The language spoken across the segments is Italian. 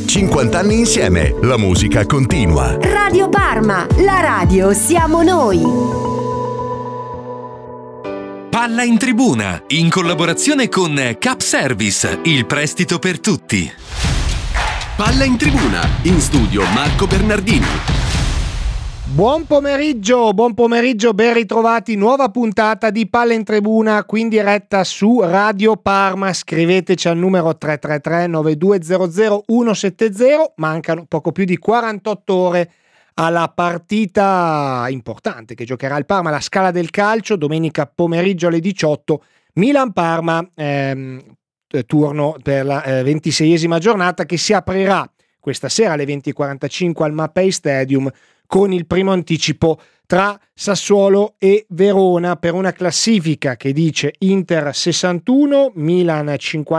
50 anni insieme, la musica continua. Radio Parma, la radio siamo noi. Palla in tribuna, in collaborazione con Cap Service, il prestito per tutti. Palla in tribuna, in studio Marco Bernardini. Buon pomeriggio, ben ritrovati, nuova puntata di Palla in Tribuna, qui in diretta su Radio Parma. Scriveteci al numero 333 9200 170, mancano poco più di 48 ore alla partita importante che giocherà il Parma, la Scala del Calcio, domenica pomeriggio alle 18, Milan-Parma, turno per la 26esima giornata che si aprirà questa sera alle 20:45 al Mapei Stadium con il primo anticipo tra Sassuolo e Verona per una classifica che dice Inter 61, Milan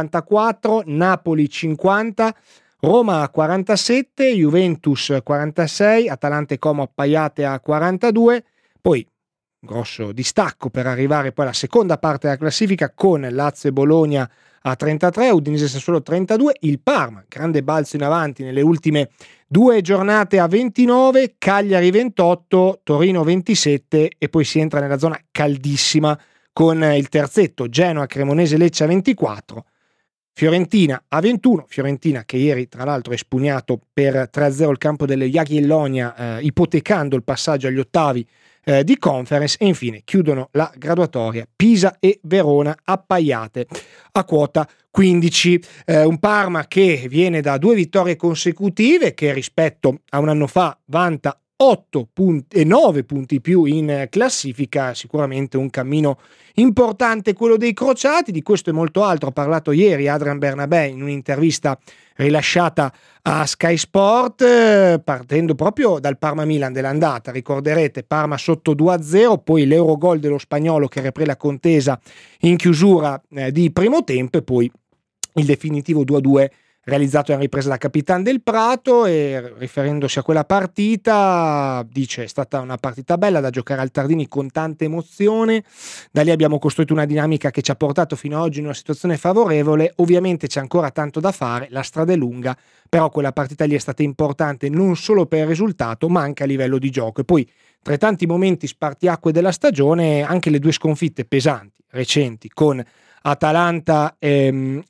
54, Napoli 50, Roma 47, Juventus 46, Atalanta e Como appaiate a 42, poi grosso distacco per arrivare poi alla seconda parte della classifica con Lazio e Bologna a 33, Udinese e Sassuolo 32, il Parma, grande balzo in avanti nelle ultime 2 giornate a 29, Cagliari 28, Torino 27 e poi si entra nella zona caldissima con il terzetto, Genoa, Cremonese, Lecce a 24, Fiorentina a 21, Fiorentina che ieri tra l'altro ha espugnato per 3-0 il campo delle Jagiellonia, ipotecando il passaggio agli ottavi di Conference, e infine chiudono la graduatoria Pisa e Verona appaiate a quota 15. Un Parma che viene da 2 vittorie consecutive, che rispetto a un anno fa vanta 8 punti e 9 punti più in classifica, sicuramente un cammino importante quello dei crociati. Di questo e molto altro ha parlato ieri Adrian Bernabé in un'intervista rilasciata a Sky Sport, partendo proprio dal Parma-Milan dell'andata. Ricorderete Parma sotto 2-0, poi l'Eurogol dello spagnolo che riapre la contesa in chiusura di primo tempo e poi il definitivo 2-2 realizzato in ripresa da Capitan del Prato, e riferendosi a quella partita dice: è stata una partita bella da giocare al Tardini con tanta emozione, da lì abbiamo costruito una dinamica che ci ha portato fino ad oggi in una situazione favorevole, ovviamente c'è ancora tanto da fare, la strada è lunga, però quella partita lì è stata importante non solo per il risultato ma anche a livello di gioco. E poi tra i tanti momenti spartiacque della stagione anche le 2 sconfitte pesanti recenti con Atalanta e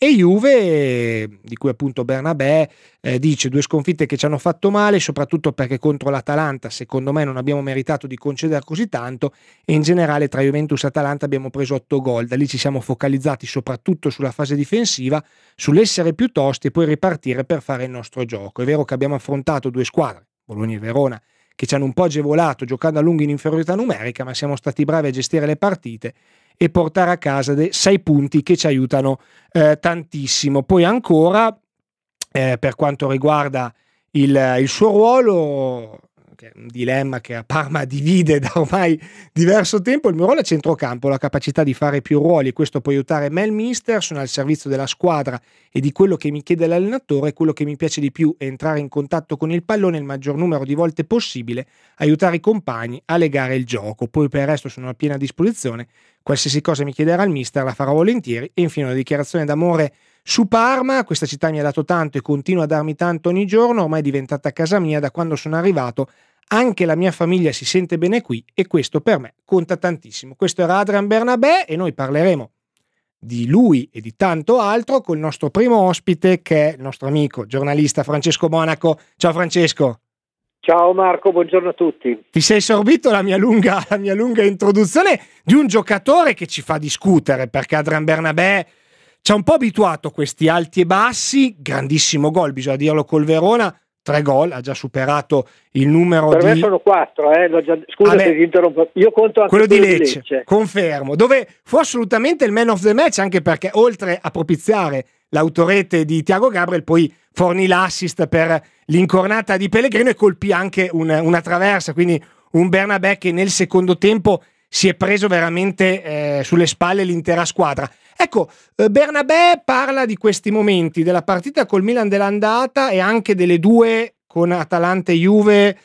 Juve, di cui appunto Bernabé dice 2 sconfitte che ci hanno fatto male, soprattutto perché contro l'Atalanta secondo me non abbiamo meritato di concedere così tanto, e in generale tra Juventus e Atalanta abbiamo preso 8 gol, da lì ci siamo focalizzati soprattutto sulla fase difensiva, sull'essere più tosti e poi ripartire per fare il nostro gioco. È vero che abbiamo affrontato 2 squadre, Bologna e Verona, che ci hanno un po' agevolato giocando a lungo in inferiorità numerica, ma siamo stati bravi a gestire le partite e portare a casa 6 punti che ci aiutano tantissimo. Poi ancora per quanto riguarda il suo ruolo, che è un dilemma che a Parma divide da ormai diverso tempo, il mio ruolo è centrocampo, la capacità di fare più ruoli, e questo può aiutare Mel Mister, sono al servizio della squadra e di quello che mi chiede l'allenatore. Quello che mi piace di più è entrare in contatto con il pallone il maggior numero di volte possibile, aiutare i compagni a legare il gioco. Poi per il resto sono a piena disposizione, qualsiasi cosa mi chiederà il mister la farò volentieri. E infine una dichiarazione d'amore su Parma: questa città mi ha dato tanto e continua a darmi tanto ogni giorno, ormai è diventata casa mia da quando sono arrivato, anche la mia famiglia si sente bene qui e questo per me conta tantissimo. Questo era Adrian Bernabé e noi parleremo di lui e di tanto altro col nostro primo ospite, che è il nostro amico giornalista Francesco Monaco. Ciao Francesco. Ciao Marco, buongiorno a tutti. Ti sei sorbito la mia lunga introduzione di un giocatore che ci fa discutere, perché Adrian Bernabé ci ha un po' abituato a questi alti e bassi. Grandissimo gol, bisogna dirlo, col Verona, 3 gol, ha già superato il numero per me sono 4, scusa se ti interrompo, io conto anche quello di Lecce. Confermo, dove fu assolutamente il man of the match, anche perché oltre a propiziare l'autorete di Thiago Gabriel poi fornì l'assist per l'incornata di Pellegrino e colpì anche una traversa, quindi un Bernabé che nel secondo tempo si è preso veramente sulle spalle l'intera squadra. Ecco, Bernabé parla di questi momenti della partita col Milan dell'andata e anche delle 2 con Atalanta e Juve,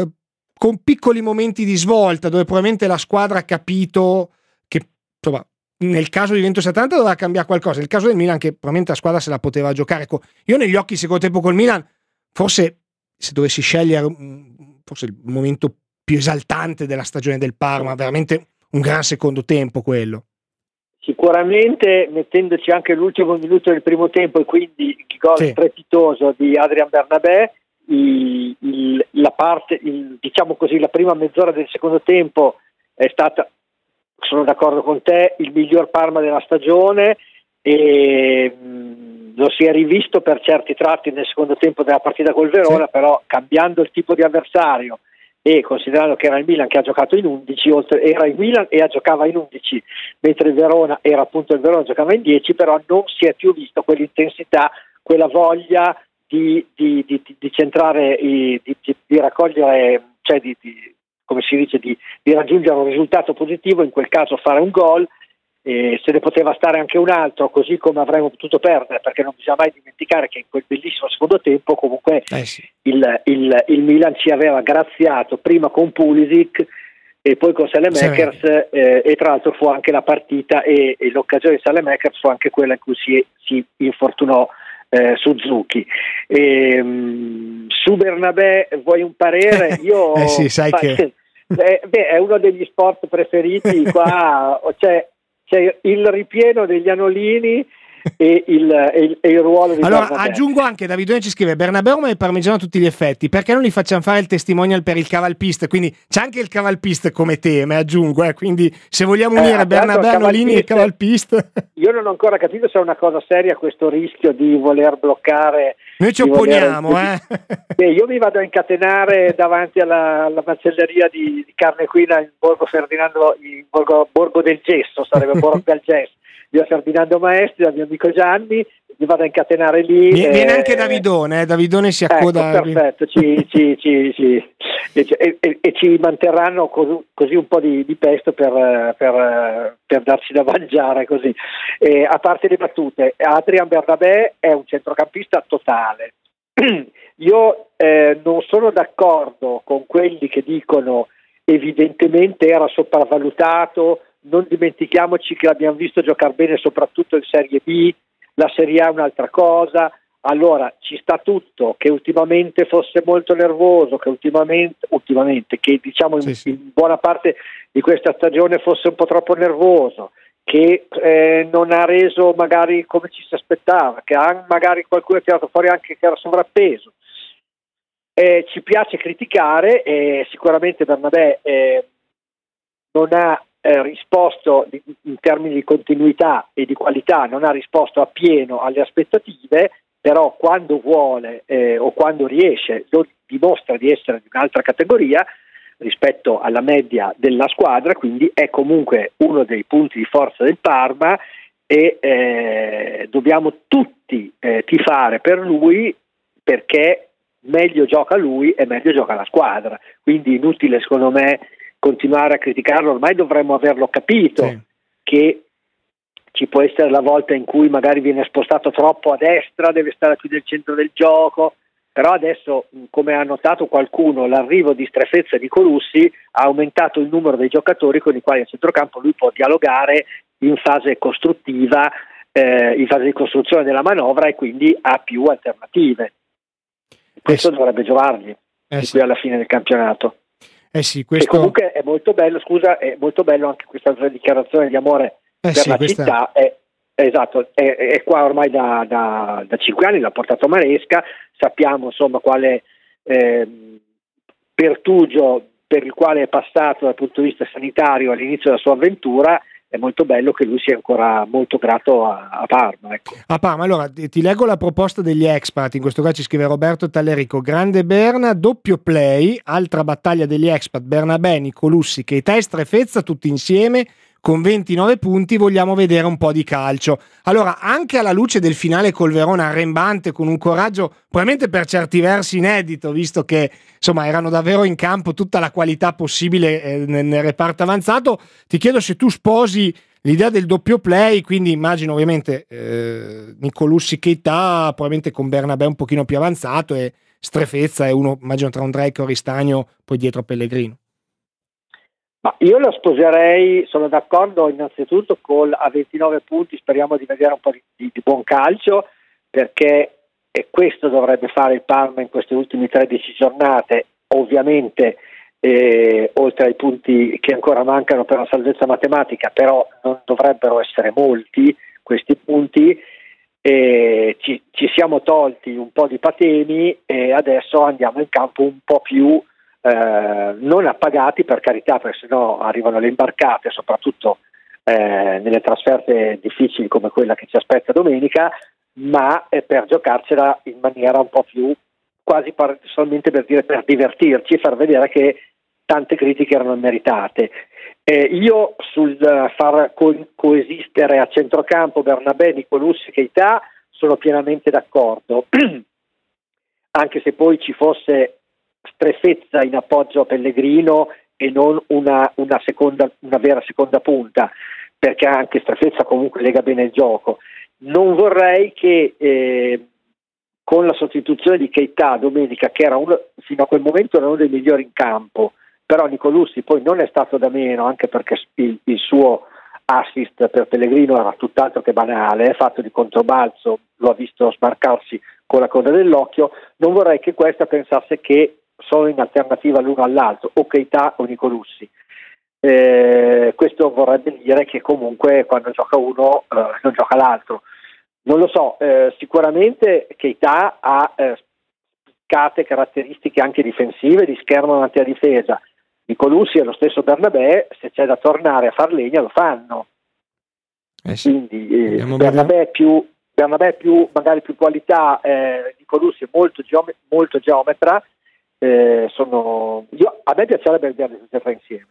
con piccoli momenti di svolta dove probabilmente la squadra ha capito che, insomma, nel caso di Juventus Atalanta doveva cambiare qualcosa, nel caso del Milan che probabilmente la squadra se la poteva giocare. Ecco, io negli occhi secondo tempo col Milan forse se dovessi scegliere forse il momento più esaltante della stagione del Parma, veramente un gran secondo tempo quello. Sicuramente, mettendoci anche l'ultimo minuto del primo tempo e quindi il gol strepitoso di Adrian Bernabé, diciamo così, la prima mezz'ora del secondo tempo è stata, sono d'accordo con te, il miglior Parma della stagione, e lo si è rivisto per certi tratti nel secondo tempo della partita col Verona, però cambiando il tipo di avversario e considerando che era il Milan che ha giocato in 11, era il Milan e giocava in 11, mentre il Verona era appunto il Verona, giocava in 10, però non si è più visto quell'intensità, quella voglia di centrare, di raccogliere, cioè come si dice, di raggiungere un risultato positivo, in quel caso fare un gol. Se ne poteva stare anche un altro, così come avremmo potuto perdere, perché non bisogna mai dimenticare che in quel bellissimo secondo tempo comunque il Milan ci aveva graziato prima con Pulisic e poi con Saelemaekers, e tra l'altro fu anche la partita e l'occasione di Saelemaekers fu anche quella in cui si infortunò Suzuki. Su Bernabé vuoi un parere? Io sai che è uno degli sport preferiti qua, c'è il ripieno degli Anolini e il ruolo di allora Bernabé. Aggiungo anche, Davidone ci scrive: Bernabé ormai è parmigiano a tutti gli effetti, perché non gli facciamo fare il testimonial per il cavalpiste? Quindi c'è anche il cavalpiste come tema, aggiungo, quindi se vogliamo unire Bernabé, Anolini e cavalpiste. Io non ho ancora capito se è una cosa seria questo rischio di voler bloccare. Noi ci opponiamo, Io mi vado a incatenare davanti alla macelleria di carne equina in Borgo Ferdinando, in Borgo del Gesso, sarebbe Borgo del Gesso. Io Ferdinando Maestri, dal mio amico Gianni, mi vado a incatenare lì. Viene anche Davidone, Davidone si accoda. Ecco, perfetto, e ci manterranno così un po' di pesto per darci da mangiare così. A parte le battute, Adrian Bernabé è un centrocampista totale. Io non sono d'accordo con quelli che dicono evidentemente era sopravvalutato. Non dimentichiamoci che l'abbiamo visto giocare bene soprattutto in Serie B, la Serie A è un'altra cosa. Allora ci sta tutto, che ultimamente fosse molto nervoso, che ultimamente che diciamo in buona parte di questa stagione fosse un po' troppo nervoso, che non ha reso magari come ci si aspettava, che magari qualcuno ha tirato fuori anche che era sovrappeso. Ci piace criticare, sicuramente Bernabé non ha risposto in termini di continuità e di qualità, non ha risposto appieno alle aspettative, però quando vuole o quando riesce lo dimostra di essere di un'altra categoria rispetto alla media della squadra, quindi è comunque uno dei punti di forza del Parma e dobbiamo tutti tifare per lui, perché meglio gioca lui e meglio gioca la squadra, quindi inutile secondo me continuare a criticarlo. Ormai dovremmo averlo capito che ci può essere la volta in cui magari viene spostato troppo a destra, deve stare più nel centro del gioco, però adesso, come ha notato qualcuno, l'arrivo di Strefezza e di Colussi ha aumentato il numero dei giocatori con i quali a centrocampo lui può dialogare in fase costruttiva, in fase di costruzione della manovra, e quindi ha più alternative. Questo dovrebbe giovargli qui alla fine del campionato. Questo... E comunque è molto bello, è molto bello anche questa dichiarazione di amore per la città. Esatto, è qua ormai da 5 anni, l'ha portato Maresca, sappiamo insomma quale pertugio per il quale è passato dal punto di vista sanitario all'inizio della sua avventura. È molto bello che lui sia ancora molto grato a Parma. Ecco. A Parma, allora ti leggo la proposta degli expat, in questo caso ci scrive Roberto Tallerico: grande Berna, doppio play, altra battaglia degli expat, Bernabé, Nicolussi, Keita e Strefezza tutti insieme con 29 punti, vogliamo vedere un po' di calcio. Allora, anche alla luce del finale col Verona arrembante, con un coraggio probabilmente per certi versi inedito, visto che insomma erano davvero in campo tutta la qualità possibile nel reparto avanzato, ti chiedo se tu sposi l'idea del doppio play, quindi immagino ovviamente Nicolussi, Keita, probabilmente con Bernabé un pochino più avanzato, e Strefezza è uno, immagino, tra un Drake o Ristagno, poi dietro Pellegrino. Ma io lo sposerei, sono d'accordo innanzitutto a 29 punti, speriamo di vedere un po' di buon calcio, perché e questo dovrebbe fare il Parma in queste ultime 13 giornate, ovviamente oltre ai punti che ancora mancano per la salvezza matematica, però non dovrebbero essere molti questi punti. Ci siamo tolti un po' di patemi e adesso andiamo in campo un po' più non appagati, per carità, perché sennò arrivano le imbarcate, soprattutto nelle trasferte difficili come quella che ci aspetta domenica, ma per giocarcela in maniera un po' più quasi solamente per divertirci e far vedere che tante critiche erano meritate. Io sul far coesistere a centrocampo Bernabé, Nicolussi e Keita sono pienamente d'accordo, anche se poi ci fosse Strefezza in appoggio a Pellegrino e non una vera seconda punta, perché anche Strefezza comunque lega bene il gioco. Non vorrei che con la sostituzione di Keita domenica, che era fino a quel momento era uno dei migliori in campo, però Nicolussi poi non è stato da meno, anche perché il suo assist per Pellegrino era tutt'altro che banale, fatto di controbalzo, lo ha visto smarcarsi con la coda dell'occhio. Non vorrei che questa pensasse che sono in alternativa l'uno all'altro, o Keita o Nicolussi. Questo vorrebbe dire che comunque quando gioca uno non gioca l'altro. Non lo so, sicuramente Keita ha spiccate caratteristiche anche difensive, di schermo davanti alla difesa. Nicolussi e lo stesso Bernabé, se c'è da tornare a far legna lo fanno. Sì. Quindi Bernabé più magari più qualità, Nicolussi è molto geometra. A me piacerebbe vederli tutti e tre insieme.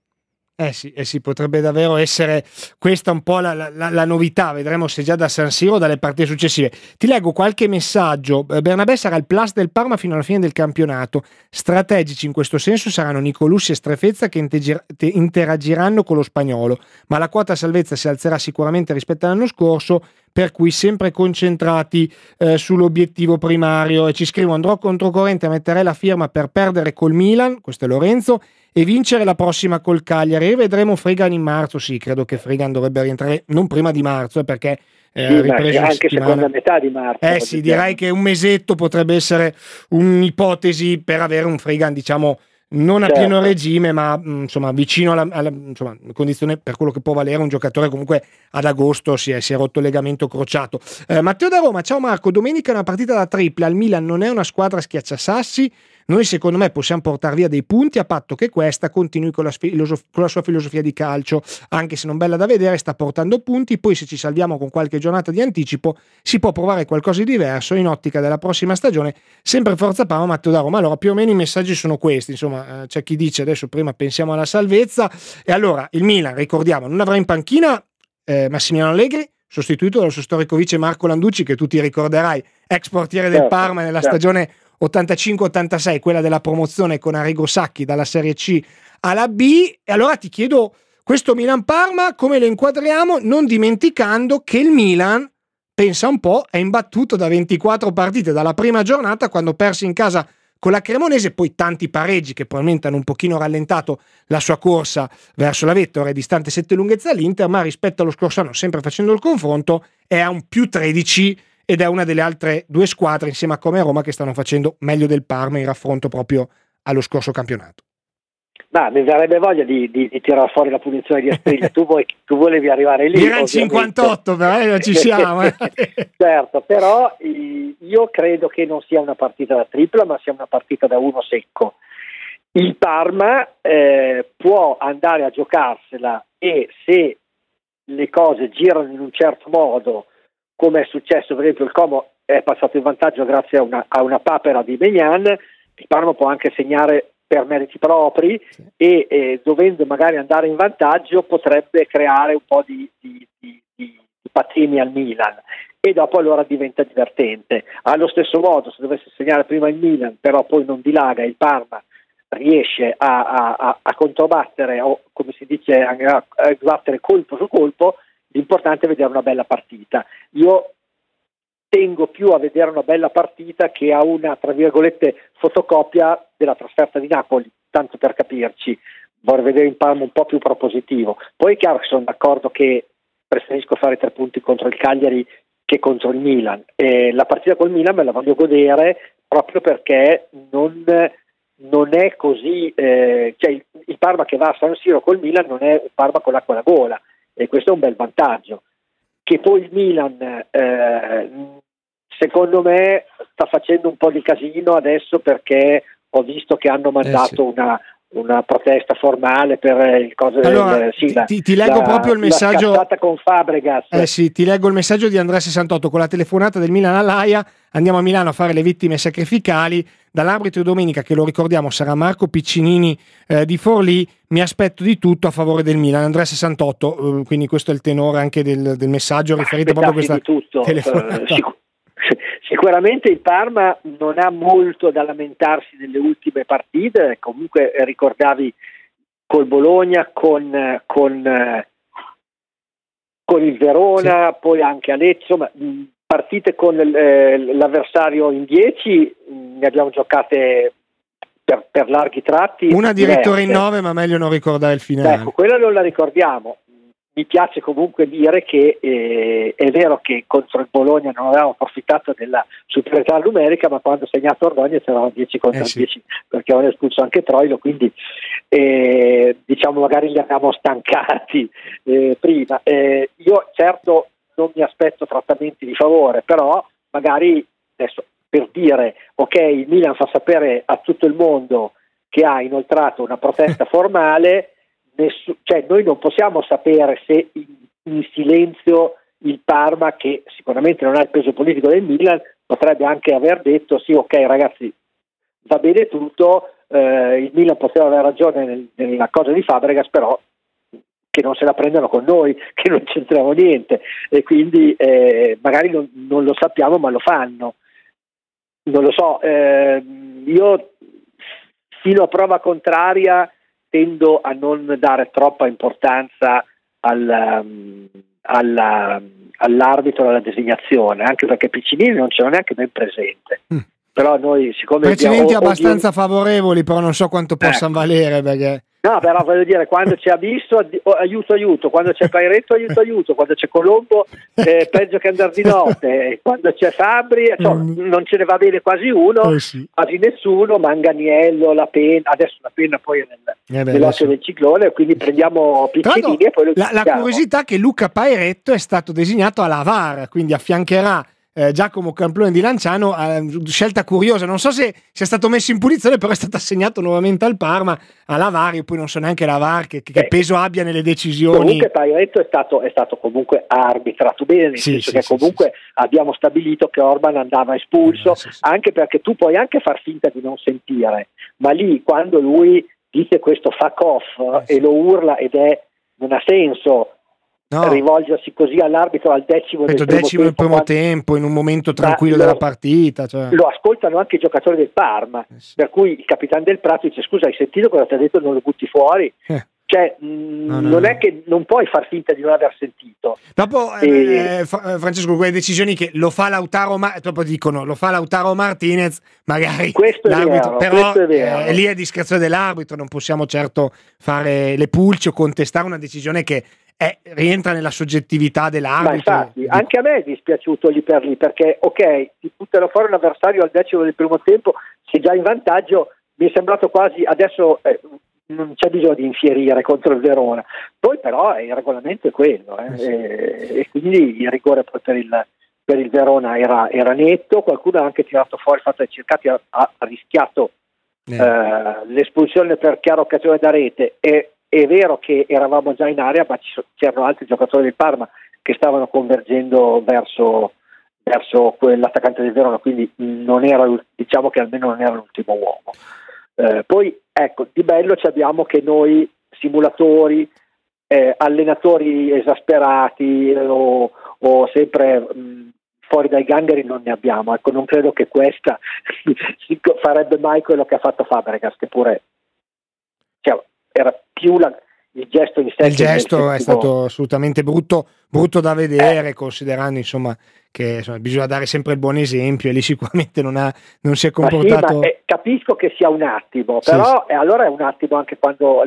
Sì, potrebbe davvero essere questa un po' la novità. Vedremo se già da San Siro o dalle partite successive. Ti leggo qualche messaggio. Bernabé sarà il plus del Parma fino alla fine del campionato. Strategici in questo senso saranno Nicolussi e Strefezza, che interagiranno con lo spagnolo, ma la quota salvezza si alzerà sicuramente rispetto all'anno scorso, per cui sempre concentrati sull'obiettivo primario. E ci scrivo: andrò controcorrente, metterei la firma per perdere col Milan, questo è Lorenzo, e vincere la prossima col Cagliari. E vedremo Frigan in marzo. Sì, credo che Frigan dovrebbe rientrare non prima di marzo, perché ripreso anche seconda metà di marzo. Sì, direi che un mesetto potrebbe essere un'ipotesi per avere un Frigan, diciamo, non a pieno regime, ma insomma vicino alla condizione per quello che può valere un giocatore. Comunque ad agosto si è rotto il legamento crociato. Matteo da Roma: ciao Marco, domenica è una partita da tripla, il Milan non è una squadra schiacciasassi, noi secondo me possiamo portare via dei punti a patto che questa continui con la sua filosofia di calcio, anche se non bella da vedere, sta portando punti. Poi se ci salviamo con qualche giornata di anticipo si può provare qualcosa di diverso in ottica della prossima stagione. Sempre forza Parma. Matteo da Roma. Allora, più o meno i messaggi sono questi, insomma. C'è chi dice adesso prima pensiamo alla salvezza, e allora il Milan, ricordiamo, non avrà in panchina Massimiliano Allegri, sostituito dal suo storico vice Marco Landucci, che tu ti ricorderai, ex portiere del Parma nella stagione 85-86, quella della promozione con Arrigo Sacchi dalla Serie C alla B. E allora ti chiedo, questo Milan-Parma come lo inquadriamo, non dimenticando che il Milan, pensa un po', è imbattuto da 24 partite dalla prima giornata, quando perse in casa con la Cremonese, poi tanti pareggi che probabilmente hanno un pochino rallentato la sua corsa verso la vetta, ora è distante 7 lunghezze all'Inter, ma rispetto allo scorso anno, sempre facendo il confronto, è a un più 13 ed è una delle altre due squadre insieme a Como e Roma che stanno facendo meglio del Parma in raffronto proprio allo scorso campionato. Ma mi verrebbe voglia di tirare fuori la punizione di Asprilla. tu volevi arrivare lì. Era il 58, però ci siamo. Certo, però io credo che non sia una partita da tripla, ma sia una partita da uno secco. Il Parma può andare a giocarsela, e se le cose girano in un certo modo, come è successo, per esempio il Como è passato in vantaggio grazie a una papera di Maignan, il Parma può anche segnare per meriti propri, sì, e dovendo magari andare in vantaggio potrebbe creare un po' di patini al Milan, e dopo allora diventa divertente. Allo stesso modo, se dovesse segnare prima il Milan però poi non dilaga, il Parma riesce a controbattere, o come si dice a sbattere colpo su colpo, l'importante è vedere una bella partita. Io tengo più a vedere una bella partita che a una, tra virgolette, fotocopia della trasferta di Napoli, tanto per capirci. Vorrei vedere il Parma un po' più propositivo. Poi è chiaro che sono d'accordo che preferisco fare 3 punti contro il Cagliari che contro il Milan. La partita col Milan me la voglio godere proprio perché non è così, cioè il Parma che va a San Siro col Milan non è un Parma con l'acqua alla gola, e questo è un bel vantaggio. Che poi il Milan secondo me sta facendo un po' di casino adesso, perché ho visto che hanno mandato una protesta formale per il coso. Allora, ti leggo proprio il messaggio. La con Fabregas. Ti leggo il messaggio di Andrea 68 con la telefonata del Milan all'AIA. Andiamo a Milano a fare le vittime sacrificali. Dall'arbitro domenica, che lo ricordiamo sarà Marco Piccinini di Forlì, mi aspetto di tutto a favore del Milan. Andrea 68, quindi questo è il tenore anche del messaggio riferito proprio a questa telefonata. Sicuramente il Parma non ha molto da lamentarsi nelle ultime partite. Comunque ricordavi col Bologna, con il Verona, sì. Poi anche a Lecce, ma partite con l'avversario in 10 ne abbiamo giocate per larghi tratti. Una addirittura in 9, ma meglio non ricordare il finale. Ecco, quella non la ricordiamo. Mi piace comunque dire che è vero che contro il Bologna non avevamo approfittato della superiorità numerica, ma quando ha segnato Ordóñez eravamo 10 contro 10, perché avevano espulso anche Troilo, quindi diciamo magari li abbiamo stancati prima. Io certo non mi aspetto trattamenti di favore, però magari adesso, per dire ok, il Milan fa sapere a tutto il mondo che ha inoltrato una protesta formale, cioè noi non possiamo sapere se in silenzio il Parma, che sicuramente non ha il peso politico del Milan, potrebbe anche aver detto sì, ok ragazzi, va bene tutto, il Milan poteva avere ragione nella cosa di Fabregas, però che non se la prendano con noi, che non c'entriamo niente, e quindi magari non lo sappiamo, ma lo fanno. Non lo so, io fino a prova contraria tendo a non dare troppa importanza all'arbitro, alla designazione, anche perché Piccinini non ce l'ho neanche ben presente. Però noi, siccome precedenti abbastanza favorevoli, però non so quanto possano valere, perché no, però voglio dire, quando c'è Abisso aiuto, quando c'è Pairetto aiuto, quando c'è Colombo peggio che andare di notte, quando c'è Fabri non ce ne va bene quasi uno, sì. Quasi nessuno, Manganiello, La Penna, adesso La Penna poi è nell'occhio del ciclone, quindi prendiamo Piccinini e poi la curiosità è che Luca Pairetto è stato designato alla VAR, quindi affiancherà Giacomo Camplone di Lanciano, scelta curiosa, non so se sia stato messo in punizione, però è stato assegnato nuovamente al Parma alla VAR. Io poi non so neanche la VAR che peso abbia nelle decisioni. Comunque Pairetto è stato comunque arbitrato bene, nel senso che comunque abbiamo stabilito che Orban andava espulso, anche perché tu puoi anche far finta di non sentire, ma lì quando lui dice questo fuck off e lo urla non ha senso. No. Rivolgersi così all'arbitro al decimo del primo tempo, in un momento tranquillo della partita, cioè. Lo ascoltano anche i giocatori del Parma, per cui il capitano del Prato dice scusa, hai sentito cosa ti ha detto, non lo butti fuori? Cioè non è che non puoi far finta di non aver sentito. Dopo Francesco, quelle decisioni che lo fa Lautaro dopo dicono lo fa Lautaro Martinez, magari questo è vero, però questo è vero. Lì è discrezione dell'arbitro, non possiamo certo fare le pulci o contestare una decisione che rientra nella soggettività dell'arbitro. Ma infatti, anche a me è dispiaciuto lì per lì, perché ok, ti buttano fuori un avversario al decimo del primo tempo, sei già in vantaggio, mi è sembrato quasi adesso non c'è bisogno di infierire contro il Verona, poi però il regolamento è quello e quindi il rigore poi per il Verona era netto. Qualcuno ha anche tirato fuori il fatto che Cercati ha rischiato l'espulsione per chiara occasione da rete, e è vero che eravamo già in area, ma c'erano altri giocatori del Parma che stavano convergendo verso quell'attaccante del Verona, quindi non era, diciamo che almeno non era l'ultimo uomo. Poi ecco, di bello ci abbiamo che noi simulatori, allenatori esasperati o sempre fuori dai gangheri non ne abbiamo. Ecco, non credo che questa farebbe mai quello che ha fatto Fabregas, che pure era più il gesto in sé. Il gesto è stato assolutamente brutto da vedere, considerando insomma che bisogna dare sempre il buon esempio, e lì sicuramente non si è comportato. Ma capisco che sia un attimo, però allora è un attimo anche quando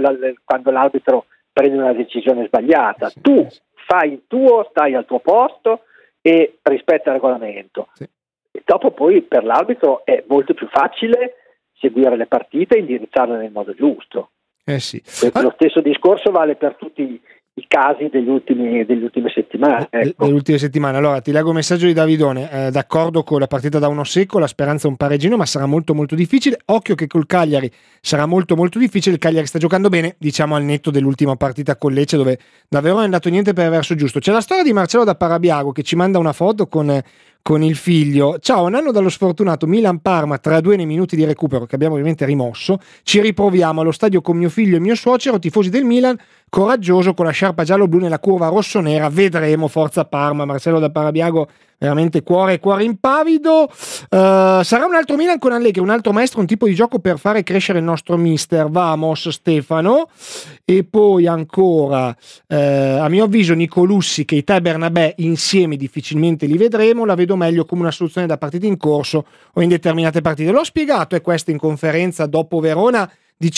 l'arbitro prende una decisione sbagliata. Tu fai il tuo, stai al tuo posto, e rispetta il regolamento. Sì. E dopo poi per l'arbitro è molto più facile seguire le partite e indirizzarle nel modo giusto. Sì. Lo stesso discorso vale per tutti i casi delle ultime settimane. Ecco. Delle ultime settimane. Allora ti leggo un messaggio di Davidone, d'accordo con la partita da 1 secco, la speranza è un pareggino, ma sarà molto molto difficile. Occhio che col Cagliari sarà molto molto difficile. Il Cagliari sta giocando bene, diciamo al netto dell'ultima partita con Lecce, dove davvero non è andato niente per il verso giusto. C'è la storia di Marcello da Parabiago che ci manda una foto con il figlio. Ciao, un anno dallo sfortunato Milan-Parma 3-2 nei minuti di recupero che abbiamo ovviamente rimosso. Ci riproviamo allo stadio con mio figlio e mio suocero, tifosi del Milan, coraggioso con la sciarpa giallo-blu nella curva rossonera. Vedremo, forza Parma. Marcello da Parabiago, veramente cuore impavido. Sarà un altro Milan con Allegri, un altro maestro, un tipo di gioco per fare crescere il nostro mister. Vamos Stefano. E poi ancora a mio avviso Nicolussi, Keita e Bernabé insieme difficilmente li vedremo, la vedo meglio come una soluzione da partite in corso o in determinate partite. L'ho spiegato questo in conferenza dopo Verona,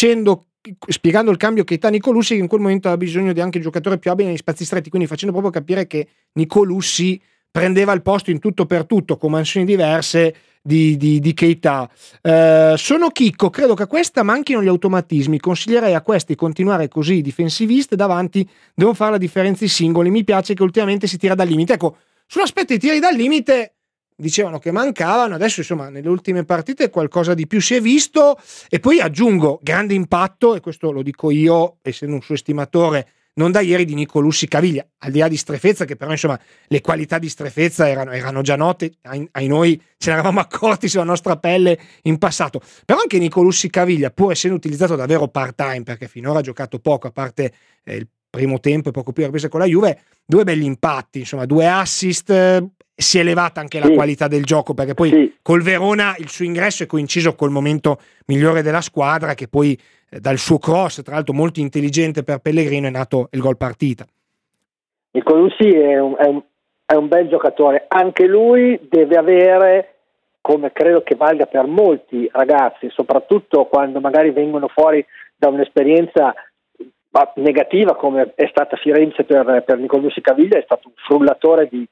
spiegando il cambio Keita Nicolussi, che in quel momento aveva bisogno di anche un giocatore più abile negli spazi stretti, quindi facendo proprio capire che Nicolussi prendeva il posto in tutto per tutto con mansioni diverse di Keita. Sono Chicco, credo che a questa manchino gli automatismi, consiglierei a questi continuare così difensiviste, davanti devono fare la differenza i singoli. Mi piace che ultimamente si tira dal limite. Ecco, sull'aspetto dei tiri dal limite dicevano che mancavano, adesso insomma nelle ultime partite qualcosa di più si è visto. E poi aggiungo grande impatto, e questo lo dico io essendo un suo estimatore, non da ieri, di Nicolussi Caviglia, al di là di Strefezza, che però insomma le qualità di Strefezza erano già note ai noi, ce ne eravamo accorti sulla nostra pelle in passato. Però anche Nicolussi Caviglia, pur essendo utilizzato davvero part-time, perché finora ha giocato poco, a parte il primo tempo e poco più ripresa con la Juve, 2 belli impatti, insomma 2 assist, si è elevata anche la qualità del gioco, perché poi col Verona il suo ingresso è coinciso col momento migliore della squadra, che poi dal suo cross, tra l'altro molto intelligente per Pellegrino, è nato il gol partita. Nicolussi è un bel giocatore, anche lui deve avere, come credo che valga per molti ragazzi, soprattutto quando magari vengono fuori da un'esperienza negativa come è stata Firenze per Nicolussi Caviglia, è stato un frullatore di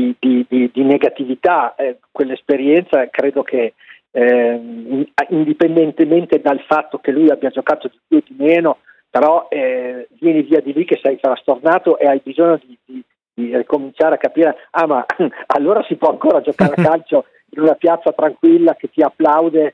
negatività, quell'esperienza credo che indipendentemente dal fatto che lui abbia giocato di più o di meno, però vieni via di lì che sei trastornato e hai bisogno di ricominciare a capire, ma allora si può ancora giocare a calcio in una piazza tranquilla che ti applaude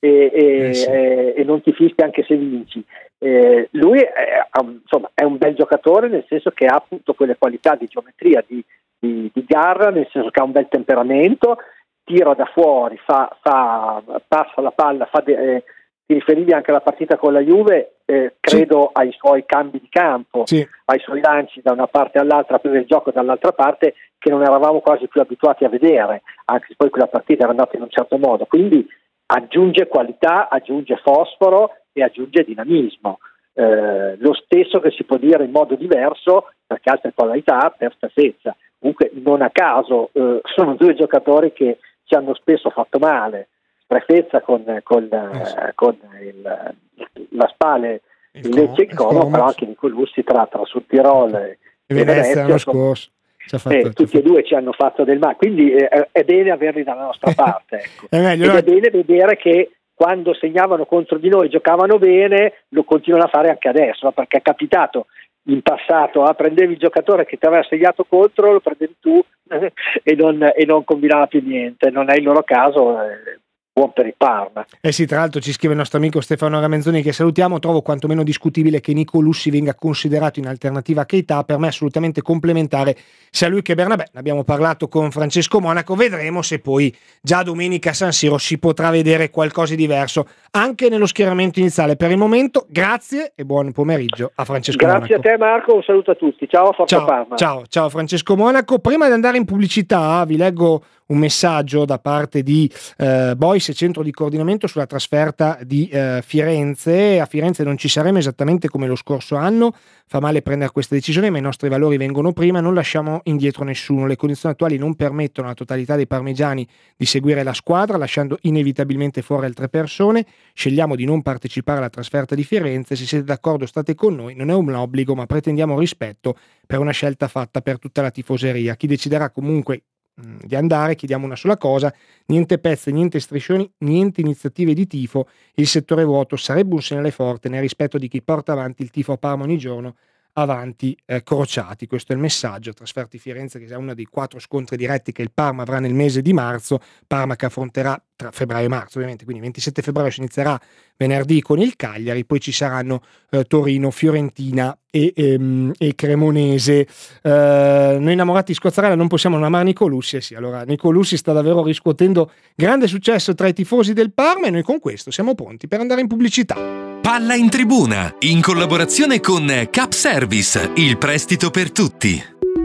e non ti fischia anche se vinci. Lui è un bel giocatore, nel senso che ha appunto quelle qualità di geometria, di garra, nel senso che ha un bel temperamento, tira da fuori, passa la palla, ti riferivi anche alla partita con la Juve, credo ai suoi cambi di campo, ai suoi lanci da una parte all'altra, per il gioco dall'altra parte, che non eravamo quasi più abituati a vedere, anche se poi quella partita era andata in un certo modo, quindi aggiunge qualità, aggiunge fosforo e aggiunge dinamismo. Lo stesso che si può dire in modo diverso perché altre qualità per Strefezza. Comunque non a caso sono 2 giocatori che ci hanno spesso fatto male. Strefezza con la Spale, il Lecce e il Como, però anche Nicolussi tra Sud Tirol e Venezia l'anno scorso. Tutti e 2 ci hanno fatto del male, quindi è bene averli dalla nostra parte, ecco. È bene vedere che quando segnavano contro di noi giocavano bene, lo continuano a fare anche adesso, perché è capitato in passato, prendevi il giocatore che ti aveva segnato contro, lo prendevi tu e non combinava più niente. Non è il loro caso, buon per il Parma. Sì, tra l'altro ci scrive il nostro amico Stefano Ramenzoni, che salutiamo. Trovo quantomeno discutibile che Nicolussi venga considerato in alternativa a Keita, per me assolutamente complementare sia lui che Bernabé. Ne abbiamo parlato con Francesco Monaco, vedremo se poi già domenica a San Siro si potrà vedere qualcosa di diverso anche nello schieramento iniziale. Per il momento grazie e buon pomeriggio a Francesco Monaco. Grazie a te Marco, un saluto a tutti, ciao, forza Parma. Ciao Francesco Monaco. Prima di andare in pubblicità vi leggo un messaggio da parte di Bois, centro di coordinamento sulla trasferta di Firenze. A Firenze non ci saremo esattamente come lo scorso anno, fa male prendere questa decisione, ma i nostri valori vengono prima, non lasciamo indietro nessuno. Le condizioni attuali non permettono alla totalità dei parmigiani di seguire la squadra, lasciando inevitabilmente fuori altre persone. Scegliamo di non partecipare alla trasferta di Firenze. Se siete d'accordo state con noi, non è un obbligo, ma pretendiamo rispetto per una scelta fatta per tutta la tifoseria. Chi deciderà comunque di andare, chiediamo una sola cosa: niente pezze, niente striscioni, niente iniziative di tifo. Il settore vuoto sarebbe un segnale forte nel rispetto di chi porta avanti il tifo a Parma ogni giorno, avanti Crociati. Questo è il messaggio. Trasferti Firenze, che è uno dei 4 scontri diretti che il Parma avrà nel mese di marzo. Parma che affronterà tra febbraio e marzo, ovviamente, quindi 27 febbraio si inizierà venerdì con il Cagliari, poi ci saranno Torino, Fiorentina e Cremonese. Noi innamorati di Scozzarella non possiamo non amare Nicolussi. Sì, allora Nicolussi sta davvero riscuotendo grande successo tra i tifosi del Parma e noi con questo siamo pronti per andare in pubblicità. Palla in tribuna, in collaborazione con Cap Service, il prestito per tutti.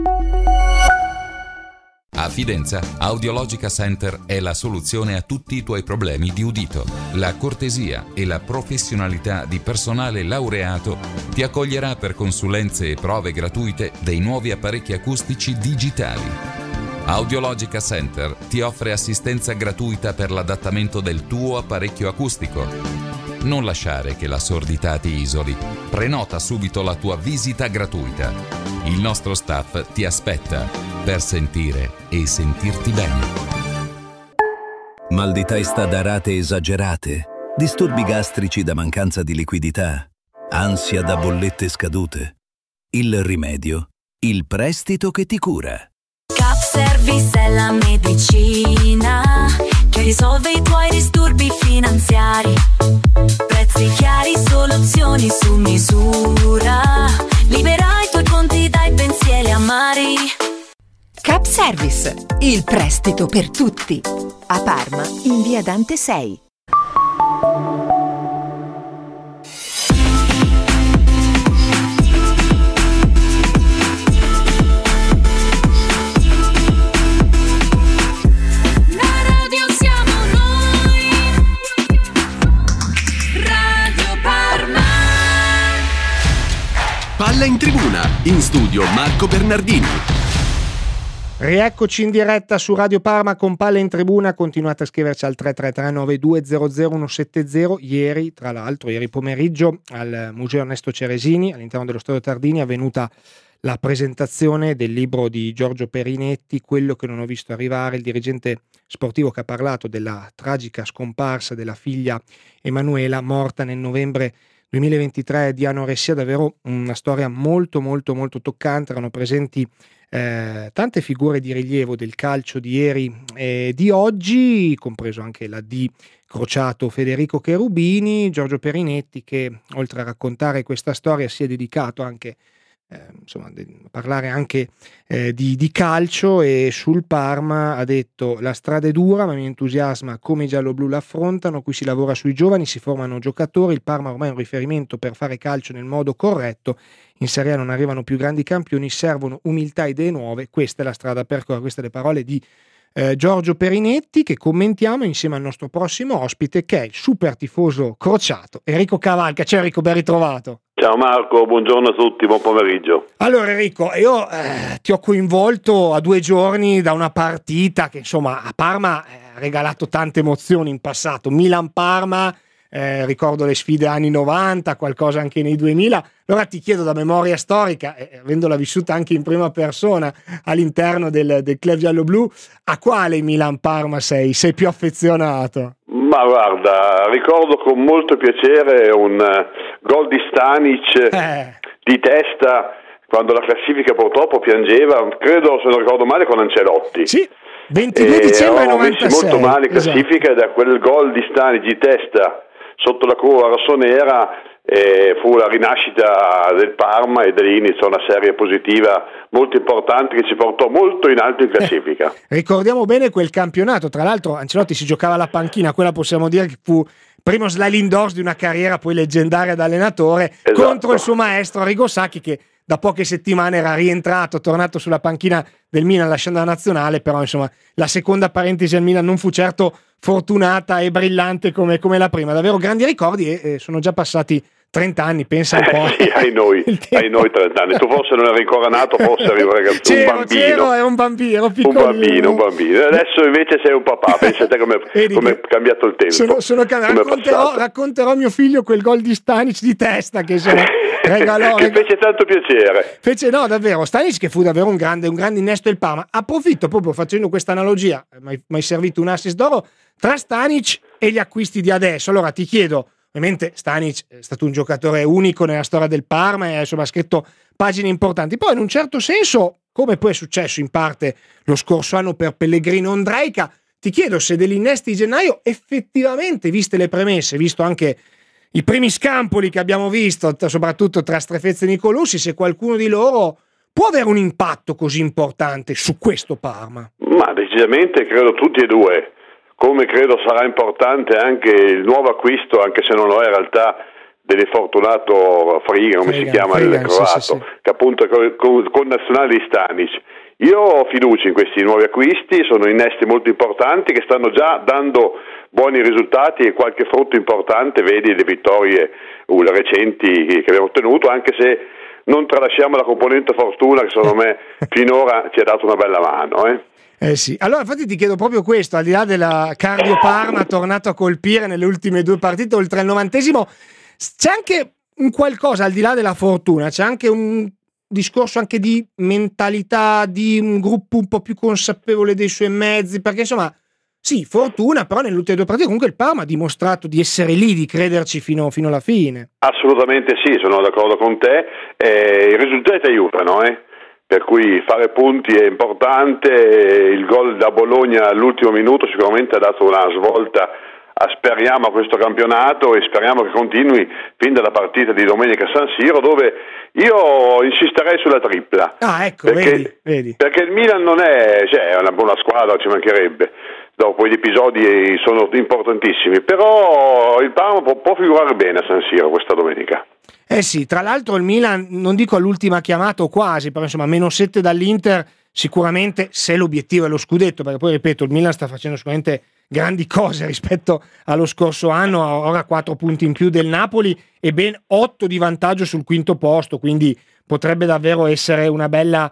A Fidenza, Audiologica Center è la soluzione a tutti i tuoi problemi di udito. La cortesia e la professionalità di personale laureato ti accoglierà per consulenze e prove gratuite dei nuovi apparecchi acustici digitali. Audiologica Center ti offre assistenza gratuita per l'adattamento del tuo apparecchio acustico. Non lasciare che la sordità ti isoli. Prenota subito la tua visita gratuita. Il nostro staff ti aspetta per sentire e sentirti bene. Mal di testa da rate esagerate, disturbi gastrici da mancanza di liquidità, ansia da bollette scadute. Il rimedio, il prestito che ti cura. Cap Service è la medicina che risolve i tuoi disturbi finanziari. Prezzi chiari, soluzioni su misura. Libera i tuoi conti dai pensieri amari. Cap Service, il prestito per tutti. A Parma, in via Dante 6. Palla in tribuna, in studio Marco Bernardini. Rieccoci in diretta su Radio Parma con Palla in tribuna. Continuate a scriverci al 333-9200-170. Ieri pomeriggio al Museo Ernesto Ceresini, all'interno dello Stadio Tardini, è avvenuta la presentazione del libro di Giorgio Perinetti, Quello che non ho visto arrivare, il dirigente sportivo che ha parlato della tragica scomparsa della figlia Emanuela, morta nel novembre 2023 di anoressia. Davvero una storia molto molto molto toccante. Erano presenti tante figure di rilievo del calcio di ieri e di oggi, compreso anche la D Crociato Federico Cherubini. Giorgio Perinetti, che oltre a raccontare questa storia si è dedicato anche a parlare anche di calcio, e sul Parma ha detto: la strada è dura ma mi entusiasma come i gialloblu l'affrontano, qui si lavora sui giovani, si formano giocatori, il Parma ormai è un riferimento per fare calcio nel modo corretto, in Serie A non arrivano più grandi campioni, servono umiltà e idee nuove, questa è la strada da percorrere. Queste le parole di Giorgio Perinetti, che commentiamo insieme al nostro prossimo ospite, che è il super tifoso crociato Enrico Cavalca. Ciao Enrico, ben ritrovato. Ciao Marco, buongiorno a tutti, buon pomeriggio. Allora Enrico, io ti ho coinvolto a 2 giorni da una partita che insomma a Parma ha regalato tante emozioni in passato. Milan-Parma, ricordo le sfide anni 90, qualcosa anche nei 2000. Allora ti chiedo, da memoria storica, avendola vissuta anche in prima persona all'interno del club giallo-blu, a quale Milan-Parma sei più affezionato? Ma guarda, ricordo con molto piacere un gol di Stanic di testa quando la classifica purtroppo piangeva, credo, se non ricordo male, con Ancelotti. Sì, 22 dicembre 96. Messi molto male in classifica, esatto. E da quel gol di Stanic di testa sotto la curva rossonera fu la rinascita del Parma, e da lì iniziò una serie positiva molto importante che ci portò molto in alto in classifica. Ricordiamo bene quel campionato, tra l'altro Ancelotti si giocava alla panchina, quella possiamo dire che fu primo sliding doors di una carriera poi leggendaria da allenatore, esatto, contro il suo maestro Arrigo Sacchi, che da poche settimane era rientrato, tornato sulla panchina del Milan lasciando la nazionale, però insomma la seconda parentesi al Milan non fu certo fortunata e brillante come la prima. Davvero grandi ricordi, e sono già passati 30 anni, pensa un po'. Sì, ai noi 30 anni. Tu forse non eri ancora nato, forse eri un bambino. Ero un bambino, piccolino. Un bambino. Adesso invece sei un papà, pensa a te come è cambiato il tempo. Racconterò a mio figlio quel gol di Stanic di testa che se regalò. Che fece tanto piacere. No, davvero, Stanic che fu davvero un grande innesto del Parma. Approfitto proprio facendo questa analogia, mi hai servito un assist d'oro, tra Stanic e gli acquisti di adesso. Allora ti chiedo, ovviamente Stanic è stato un giocatore unico nella storia del Parma e insomma ha scritto pagine importanti. Poi in un certo senso, come poi è successo in parte lo scorso anno per Pellegrino Ondrejka, ti chiedo se degli innesti di gennaio effettivamente, viste le premesse, visto anche i primi scampoli che abbiamo visto, soprattutto tra Strefezza e Nicolussi, se qualcuno di loro può avere un impatto così importante su questo Parma. Ma decisamente credo tutti e due. Come credo sarà importante anche il nuovo acquisto, anche se non lo è in realtà, dell'infortunato Friga, come si chiama il croato, sì. Che appunto è con nazionale di Stanic. Io ho fiducia in questi nuovi acquisti, sono innesti molto importanti che stanno già dando buoni risultati e qualche frutto importante, vedi le vittorie recenti che abbiamo ottenuto, anche se non tralasciamo la componente fortuna che secondo me finora ci ha dato una bella mano. Sì, allora infatti ti chiedo proprio questo, al di là della Cardio Parma tornato a colpire nelle ultime 2 partite oltre il 90°, c'è anche un qualcosa al di là della fortuna, c'è anche un discorso anche di mentalità, di un gruppo un po' più consapevole dei suoi mezzi, perché insomma sì, fortuna, però nelle ultime 2 partite comunque il Parma ha dimostrato di essere lì, di crederci fino alla fine. Assolutamente sì, sono d'accordo con te, i risultati aiutano, per cui fare punti è importante, il gol da Bologna all'ultimo minuto sicuramente ha dato una svolta, speriamo, a questo campionato e speriamo che continui fin dalla partita di domenica a San Siro, dove io insisterei sulla tripla. Ecco, vedi. Perché il Milan non è una buona squadra, ci mancherebbe, dopo gli episodi sono importantissimi, però il Parma può figurare bene a San Siro questa domenica. Sì, tra l'altro il Milan, non dico all'ultima chiamata o quasi, però insomma -7 dall'Inter, sicuramente se l'obiettivo è lo scudetto, perché poi ripeto il Milan sta facendo sicuramente grandi cose rispetto allo scorso anno, ora 4 punti in più del Napoli e ben 8 di vantaggio sul quinto posto, quindi potrebbe davvero essere un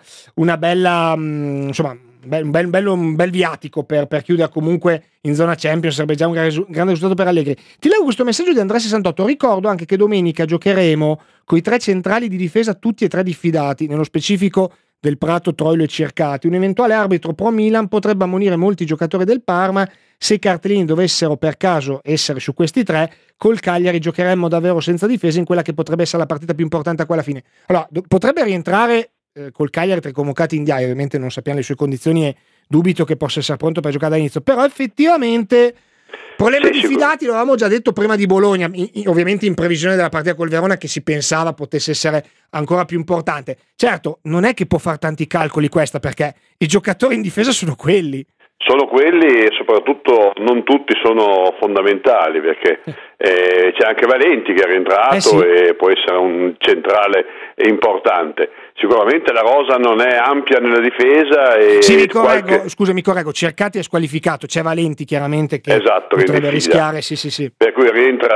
bel viatico per chiudere comunque in zona Champions, sarebbe già un grande risultato per Allegri. Ti leggo questo messaggio di Andrea 68, ricordo anche che domenica giocheremo con i 3 centrali di difesa tutti e 3 diffidati, nello specifico Del Prato, Troilo e Cercati. Un eventuale arbitro pro Milan potrebbe ammonire molti giocatori del Parma. Se i cartellini dovessero per caso essere su questi 3, col Cagliari giocheremmo davvero senza difesa in quella che potrebbe essere la partita più importante a quella fine. Allora, potrebbe rientrare col Cagliari tra i convocati in diario, ovviamente non sappiamo le sue condizioni e dubito che possa essere pronto per giocare dall'inizio, però effettivamente problema di fidati lo avevamo già detto prima di Bologna, ovviamente in previsione della partita col Verona che si pensava potesse essere ancora più importante. Certo, non è che può fare tanti calcoli questa, perché i giocatori in difesa sono quelli e soprattutto non tutti sono fondamentali, perché c'è anche Valenti che è rientrato e può essere un centrale importante. Sicuramente la rosa non è ampia nella difesa mi correggo, Cercati è squalificato, c'è Valenti chiaramente che potrebbe rischiare, sì. Per cui rientra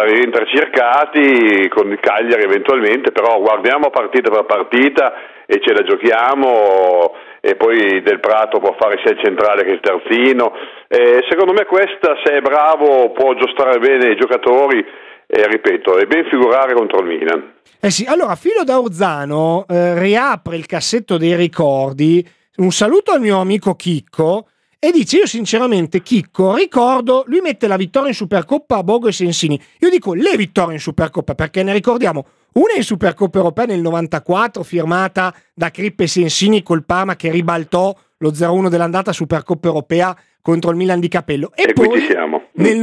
Cercati con il Cagliari eventualmente, però guardiamo partita per partita e ce la giochiamo, e poi Del Prato può fare sia il centrale che il terzino. Secondo me questa, se è bravo, può giostrare bene i giocatori e ripeto, e ben figurare contro il Milan. Sì, allora Filo da Orzano riapre il cassetto dei ricordi, un saluto al mio amico Chicco e dice: io sinceramente Chicco ricordo, lui mette la vittoria in Supercoppa a Bogo e Sensini, io dico le vittorie in Supercoppa perché ne ricordiamo una in Supercoppa Europea nel 94 firmata da Crippe e Sensini col Parma che ribaltò lo 0-1 dell'andata Supercoppa Europea contro il Milan di Capello, e poi nel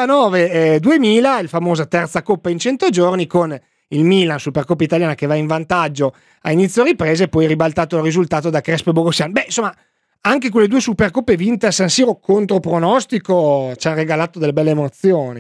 99-2000 il famosa terza Coppa in 100 giorni con il Milan, Supercoppa italiana che va in vantaggio a inizio riprese e poi ribaltato il risultato da Crespo e Bogosian. Insomma, anche quelle 2 Supercoppe vinte a San Siro contro pronostico ci ha regalato delle belle emozioni.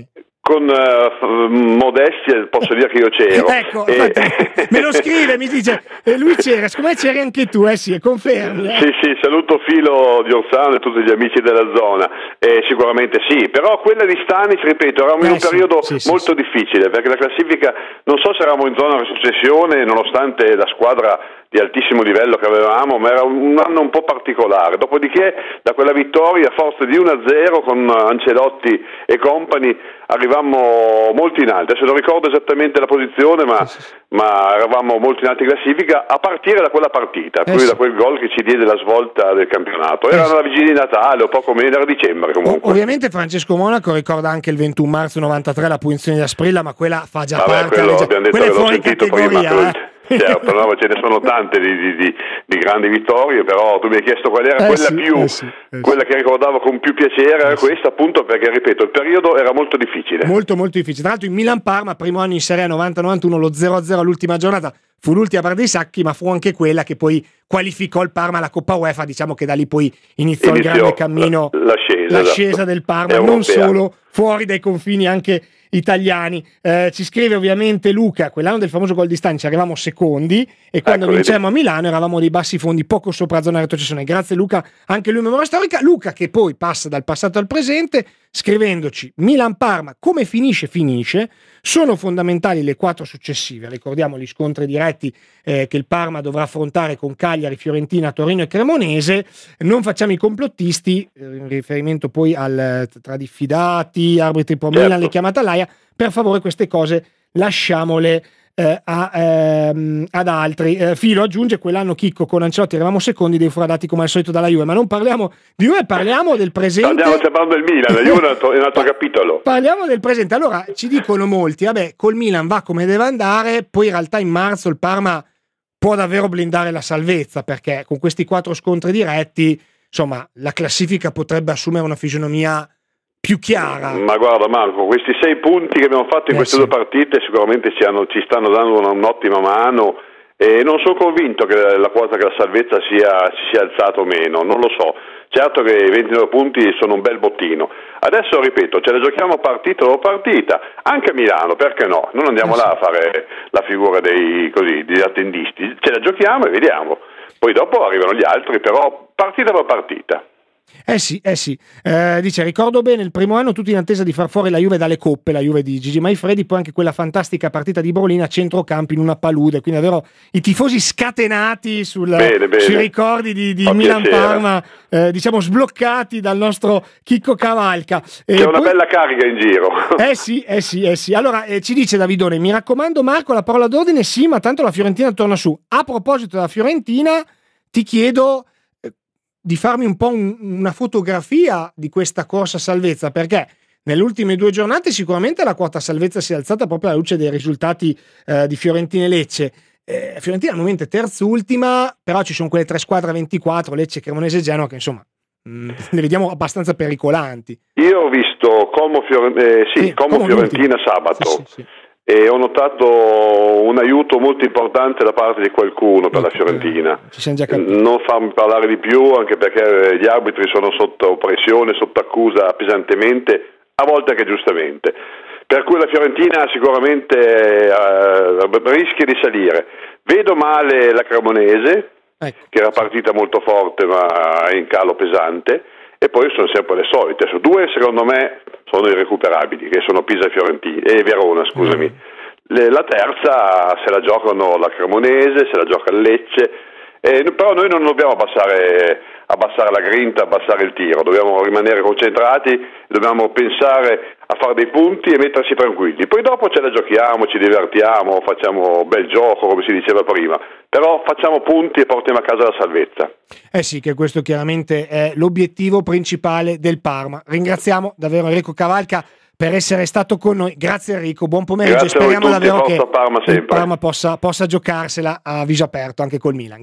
Con modestia posso dire che io c'ero. Ecco, me lo scrive, mi dice lui c'era, secondo me c'eri anche tu, sì, confermi. Sì, saluto Filo di Orsano e tutti gli amici della zona, sicuramente sì, però quella di Stanic, ripeto, eravamo in un periodo molto difficile, perché la classifica, non so se eravamo in zona di successione, nonostante la squadra di altissimo livello che avevamo, ma era un anno un po' particolare. Dopodiché, da quella vittoria, a forza di 1-0 con Ancelotti e compagni, arrivammo molto in alto. Adesso non ricordo esattamente la posizione, ma eravamo molto in alto in classifica a partire da quella partita, quindi da quel gol che ci diede la svolta del campionato. Era la vigilia di Natale o poco meno, era dicembre comunque. Ovviamente Francesco Monaco ricorda anche il 21 marzo 93 la punizione di Asprilla, ma quella fa già parte. Quello abbiamo detto che l'ho sentito prima. Certo, no, ce ne sono tante di grandi vittorie, però tu mi hai chiesto qual era quella che ricordavo con più piacere, era questa, appunto perché, ripeto, il periodo era molto difficile. Molto molto difficile. Tra l'altro in Milan-Parma, primo anno in Serie A 90-91, lo 0-0 all'ultima giornata fu l'ultima partita dei sacchi, ma fu anche quella che poi qualificò il Parma alla Coppa UEFA. Diciamo che da lì poi iniziò il grande cammino, l'ascesa del Parma, non solo fuori dai confini anche italiani. Ci scrive ovviamente Luca, quell'anno del famoso gol di Stanic arrivavamo secondi e quando vincemmo a Milano eravamo dei bassi fondi, poco sopra zona retrocessione. Grazie Luca, anche lui memoria storica. Luca che poi passa dal passato al presente scrivendoci: Milan-Parma come finisce, sono fondamentali le 4 successive, ricordiamo gli scontri diretti che il Parma dovrà affrontare con Cagliari, Fiorentina, Torino e Cremonese. Non facciamo i complottisti, in riferimento poi tra diffidati, arbitri pro Milan, le chiamate all'aia. Per favore queste cose lasciamole ad altri. Filo aggiunge: quell'anno Chicco con Ancelotti eravamo secondi, defraudati come al solito dalla Juve. Ma non parliamo di Juve, parliamo del presente. Stiamo parlando del Milan, la Juve è un altro capitolo. Parliamo del presente. Allora ci dicono molti: vabbè, col Milan va come deve andare, poi in realtà in marzo il Parma può davvero blindare la salvezza, perché con questi 4 scontri diretti, insomma, la classifica potrebbe assumere una fisionomia più chiara. Ma guarda Marco, questi 6 punti che abbiamo fatto in queste 2 partite sicuramente ci stanno dando un'ottima mano, e non sono convinto che la quota che la salvezza si sia alzata o meno, non lo so. Certo che i 29 punti sono un bel bottino. Adesso ripeto, ce la giochiamo partita dopo partita, anche a Milano, perché no? Non andiamo là a fare la figura degli attendisti, ce la giochiamo e vediamo. Poi dopo arrivano gli altri, però partita per partita. Dice: ricordo bene il primo anno tutti in attesa di far fuori la Juve dalle coppe, la Juve di Gigi Maifredi, poi anche quella fantastica partita di Brolina a centrocampo in una palude, quindi davvero i tifosi scatenati sui ricordi di Milan-Parma, diciamo sbloccati dal nostro Chicco Cavalca. C'è una bella carica in giro. Sì. Allora ci dice Davidone: mi raccomando Marco, la parola d'ordine sì, ma tanto la Fiorentina torna su. A proposito della Fiorentina, ti chiedo di farmi un po' una fotografia di questa corsa salvezza, perché nelle ultime 2 giornate sicuramente la quota salvezza si è alzata proprio alla luce dei risultati di Fiorentina e Lecce. Fiorentina al momento è terzultima, però ci sono quelle 3 squadre a 24, Lecce, Cremonese e Genoa, che insomma le vediamo abbastanza pericolanti. Io ho visto Como Fiorentina sabato. Sì. E ho notato un aiuto molto importante da parte di qualcuno per la Fiorentina. Non farmi parlare di più, anche perché gli arbitri sono sotto pressione, sotto accusa pesantemente, a volte anche giustamente. Per cui la Fiorentina sicuramente rischia di salire. Vedo male la Cremonese, che era partita molto forte ma è in calo pesante, e poi sono sempre le solite. Su 2 secondo me sono irrecuperabili, che sono Pisa e Verona, scusami. La terza se la giocano la Cremonese, se la gioca il Lecce, però noi non dobbiamo abbassare la grinta, abbassare il tiro, dobbiamo rimanere concentrati, dobbiamo pensare a fare dei punti e mettersi tranquilli. Poi dopo ce la giochiamo, ci divertiamo, facciamo bel gioco come si diceva prima, però facciamo punti e portiamo a casa la salvezza. Sì, che questo chiaramente è l'obiettivo principale del Parma. Ringraziamo davvero Enrico Cavalca per essere stato con noi. Grazie Enrico, buon pomeriggio. Grazie, speriamo davvero che il Parma possa giocarsela a viso aperto anche col Milan.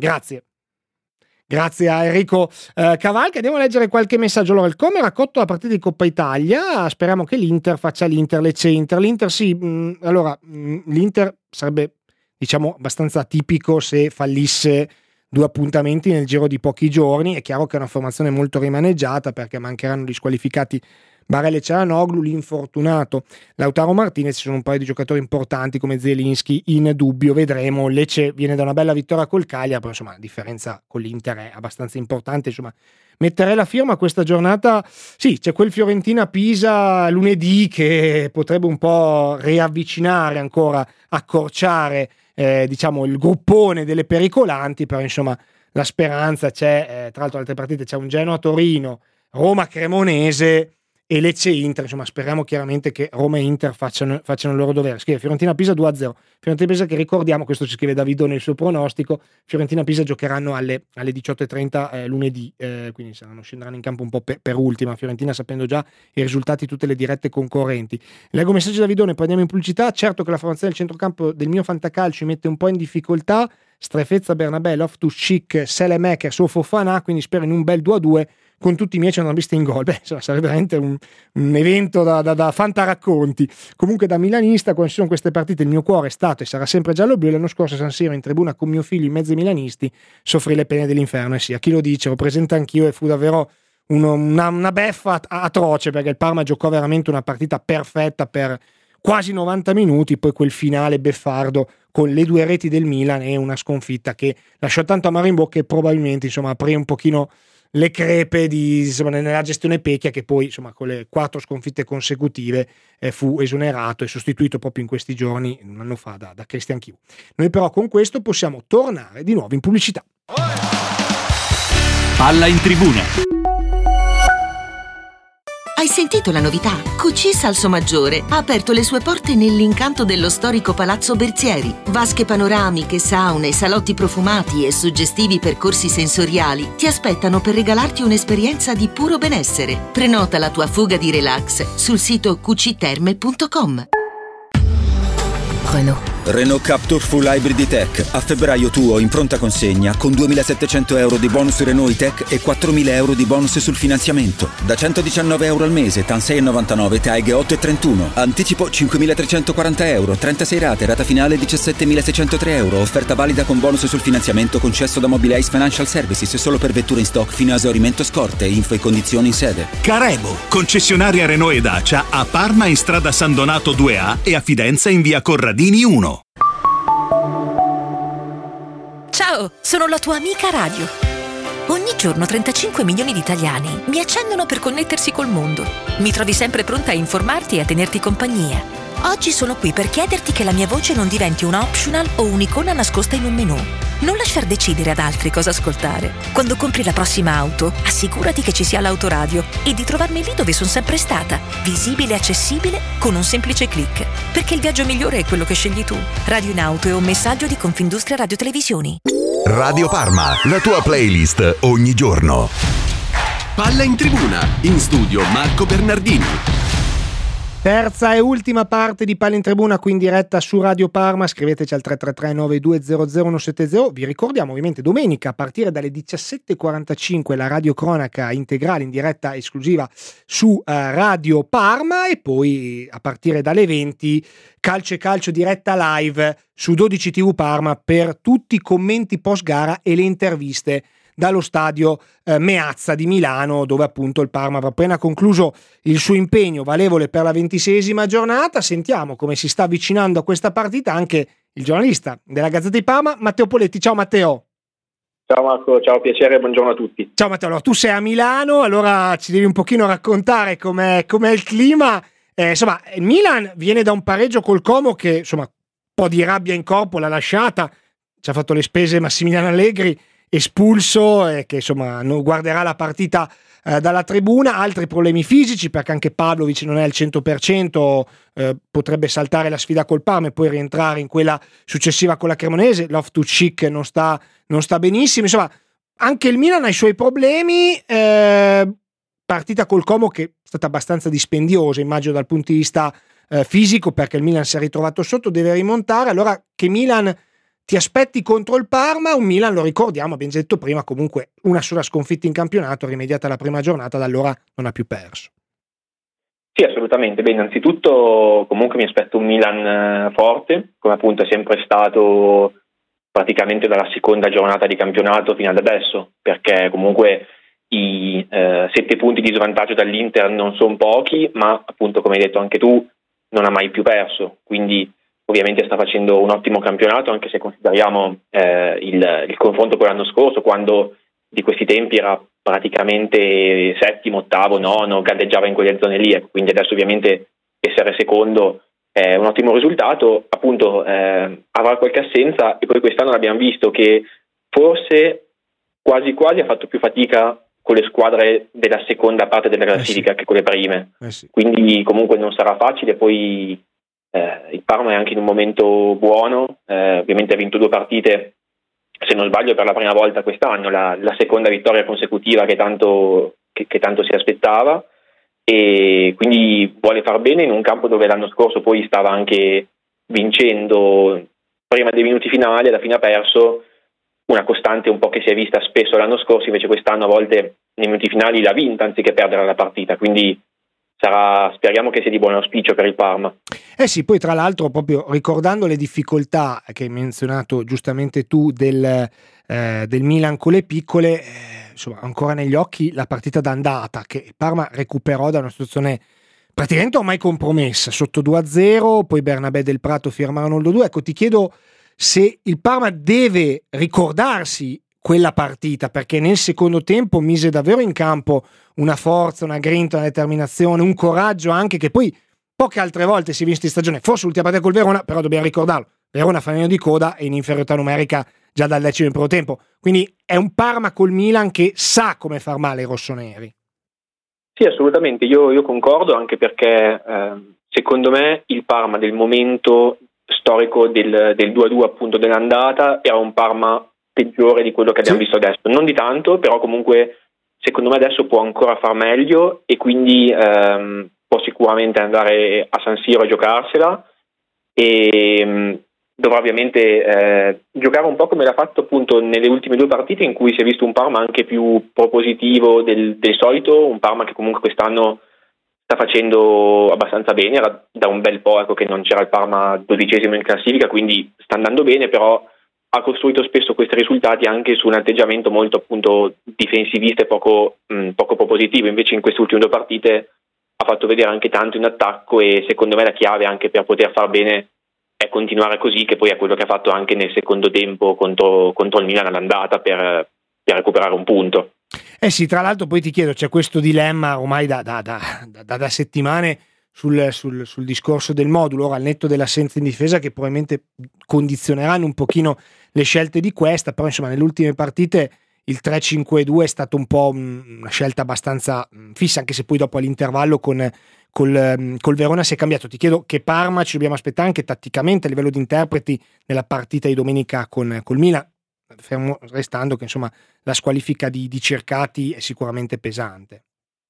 Grazie a Enrico Cavalca. Andiamo a leggere qualche messaggio. Allora, il Come ha raccolto la partita di Coppa Italia, speriamo che l'Inter faccia Lecce-Inter. L'Inter sì, l'Inter sarebbe, diciamo, abbastanza atipico se fallisse 2 appuntamenti nel giro di pochi giorni. È chiaro che è una formazione molto rimaneggiata, perché mancheranno gli squalificati Barella e Çalhanoğlu, l'infortunato Lautaro Martinez, ci sono un paio di giocatori importanti come Zielinski in dubbio, vedremo. Lecce viene da una bella vittoria col Cagliari, però insomma la differenza con l'Inter è abbastanza importante, insomma metterei la firma a questa giornata. Sì, c'è quel Fiorentina-Pisa lunedì che potrebbe un po' riavvicinare ancora, accorciare diciamo il gruppone delle pericolanti, però insomma la speranza c'è. Tra l'altro altre partite c'è un Genoa-Torino, Roma-Cremonese e Lecce-Inter, insomma speriamo chiaramente che Roma e Inter facciano il loro dovere. Scrive Fiorentina-Pisa 2-0, Fiorentina-Pisa che ricordiamo, questo ci scrive Davido nel suo pronostico, Fiorentina-Pisa giocheranno alle 18.30 lunedì, quindi scenderanno in campo un po' per ultima, Fiorentina sapendo già i risultati tutte le dirette concorrenti. Leggo messaggi da Davidone, poi andiamo in pubblicità. Certo che la formazione del centrocampo del mio fantacalcio mi mette un po' in difficoltà, Strefezza, Bernabé, Loftus-Cheek, Selemakers o Fofana, quindi spero in un bel 2-2 con tutti i miei centrocampisti in gol. Insomma, sarebbe veramente un evento da fantaracconti. Comunque da milanista, quando ci sono queste partite il mio cuore è stato e sarà sempre giallo-blu. L'anno scorso a San Siro in tribuna con mio figlio in mezzo ai milanisti soffrì le pene dell'inferno, e sì, a chi lo dice, ero presente anch'io e fu davvero una beffa atroce, perché il Parma giocò veramente una partita perfetta per quasi 90 minuti, poi quel finale beffardo con le 2 reti del Milan e una sconfitta che lasciò tanto amaro in bocca e probabilmente insomma aprì un pochino le crepe nella gestione Pecchia, che poi insomma con le 4 sconfitte consecutive fu esonerato e sostituito proprio in questi giorni, un anno fa, da Christian Chiu. Noi però con questo possiamo tornare di nuovo in pubblicità. Palla in tribuna. Hai sentito la novità? QC Salsomaggiore ha aperto le sue porte nell'incanto dello storico Palazzo Berzieri. Vasche panoramiche, saune, salotti profumati e suggestivi percorsi sensoriali ti aspettano per regalarti un'esperienza di puro benessere. Prenota la tua fuga di relax sul sito qcterme.com. Renault Captur Full Hybrid Tech. A febbraio tuo in pronta consegna con 2.700 euro di bonus Renault e-Tech e 4.000 euro di bonus sul finanziamento. Da 119 euro al mese, TAN 6,99, TAEG 8,31. Anticipo 5.340 euro, 36 rate, rata finale 17.603 euro. Offerta valida con bonus sul finanziamento concesso da Mobilize Financial Services solo per vetture in stock fino a esaurimento scorte. Info e condizioni in sede. Carebo, concessionaria Renault e Dacia a Parma in strada San Donato 2A e a Fidenza in via Corradini 1. Ciao, sono la tua amica radio. Ogni giorno 35 milioni di italiani mi accendono per connettersi col mondo. Mi trovi sempre pronta a informarti e a tenerti compagnia. Oggi sono qui per chiederti che la mia voce non diventi un optional o un'icona nascosta in un menù. Non lasciar decidere ad altri cosa ascoltare. Quando compri la prossima auto, assicurati che ci sia l'autoradio e di trovarmi lì dove sono sempre stata, visibile e accessibile con un semplice click. Perché il viaggio migliore è quello che scegli tu. Radio in auto è un messaggio di Confindustria Radio Televisioni. Radio Parma, la tua playlist ogni giorno. Palla in tribuna, in studio Marco Bernardini. Terza e ultima parte di Palla in Tribuna qui in diretta su Radio Parma. Scriveteci al 333-9200-170. Vi ricordiamo ovviamente domenica a partire dalle 17.45 la radiocronaca integrale in diretta esclusiva su Radio Parma, e poi a partire dalle 20 Calcio e Calcio diretta live su 12 TV Parma per tutti i commenti post gara e le interviste dallo stadio Meazza di Milano, dove appunto il Parma aveva appena concluso il suo impegno valevole per la 26esima giornata. Sentiamo come si sta avvicinando a questa partita anche il giornalista della Gazzetta di Parma, Matteo Poletti. Ciao Matteo. Ciao Marco, ciao, piacere, buongiorno a tutti. Ciao Matteo, allora tu sei a Milano, allora ci devi un pochino raccontare com'è il clima. Insomma, il Milan viene da un pareggio col Como che insomma un po' di rabbia in corpo l'ha lasciata, ci ha fatto le spese Massimiliano Allegri, espulso, che insomma non guarderà la partita dalla tribuna. Altri problemi fisici perché anche Pavlovic non è al 100%, potrebbe saltare la sfida col Parma e poi rientrare in quella successiva con la Cremonese. Loftus-Cheek non sta benissimo, insomma anche il Milan ha i suoi problemi. Partita col Como che è stata abbastanza dispendiosa, immagino dal punto di vista fisico, perché il Milan si è ritrovato sotto, deve rimontare. Allora che Milan ti aspetti contro il Parma? Un Milan, lo ricordiamo, abbiamo detto prima, comunque una sola sconfitta in campionato, rimediata alla prima giornata, da allora non ha più perso. Sì, assolutamente. Beh, innanzitutto comunque mi aspetto un Milan forte, come appunto è sempre stato praticamente dalla seconda giornata di campionato fino ad adesso, perché comunque i 7 punti di svantaggio dall'Inter non sono pochi, ma appunto, come hai detto anche tu, non ha mai più perso, quindi ovviamente sta facendo un ottimo campionato, anche se consideriamo il confronto con l'anno scorso, quando di questi tempi era praticamente settimo, ottavo, nono, galleggiava in quelle zone lì, quindi adesso ovviamente essere secondo è un ottimo risultato. Appunto avrà qualche assenza, e poi quest'anno abbiamo visto che forse quasi ha fatto più fatica con le squadre della seconda parte della classifica che con le prime, quindi comunque non sarà facile. Poi il Parma è anche in un momento buono, ovviamente ha vinto 2 partite, se non sbaglio per la prima volta quest'anno, la seconda vittoria consecutiva che tanto si aspettava, e quindi vuole far bene in un campo dove l'anno scorso poi stava anche vincendo prima dei minuti finali, alla fine ha perso, una costante un po' che si è vista spesso l'anno scorso. Invece quest'anno a volte nei minuti finali l'ha vinta anziché perdere la partita, quindi speriamo che sia di buon auspicio per il Parma. Sì, poi tra l'altro, proprio ricordando le difficoltà che hai menzionato giustamente tu del Milan con le piccole, insomma ancora negli occhi la partita d'andata che il Parma recuperò da una situazione praticamente ormai compromessa, sotto 2-0, poi Bernabé del Prato firmarono il 2-2. Ecco, ti chiedo se il Parma deve ricordarsi quella partita, perché nel secondo tempo mise davvero in campo una forza, una grinta, una determinazione, un coraggio anche che poi poche altre volte si è visto in stagione, forse l'ultima partita col Verona, però dobbiamo ricordarlo, Verona fanino di coda e in inferiorità numerica già dal 10° in primo tempo, quindi è un Parma col Milan che sa come far male i rossoneri. Sì, assolutamente, io concordo, anche perché secondo me il Parma del momento storico del 2-2 appunto dell'andata era un Parma peggiore di quello che abbiamo visto adesso, non di tanto, però comunque secondo me adesso può ancora far meglio, e quindi può sicuramente andare a San Siro a giocarsela, e dovrà ovviamente giocare un po' come l'ha fatto appunto nelle ultime 2 partite, in cui si è visto un Parma anche più propositivo del solito, un Parma che comunque quest'anno sta facendo abbastanza bene. Era da un bel po' che non c'era il Parma 12° in classifica, quindi sta andando bene, però ha costruito spesso questi risultati anche su un atteggiamento molto appunto difensivista e poco propositivo. Invece in queste ultime 2 partite ha fatto vedere anche tanto in attacco, e secondo me la chiave anche per poter far bene è continuare così, che poi è quello che ha fatto anche nel secondo tempo contro il Milan all'andata per recuperare un punto. Sì, tra l'altro poi ti chiedo, c'è questo dilemma ormai da settimane sul discorso del modulo, ora al netto dell'assenza in difesa che probabilmente condizioneranno un pochino le scelte di questa, però insomma nelle ultime partite il 3-5-2 è stato un po' una scelta abbastanza fissa, anche se poi dopo all'intervallo col Verona si è cambiato. Ti chiedo che Parma ci dobbiamo aspettare anche tatticamente a livello di interpreti nella partita di domenica col Milan, fermo restando che insomma la squalifica di Cercati è sicuramente pesante.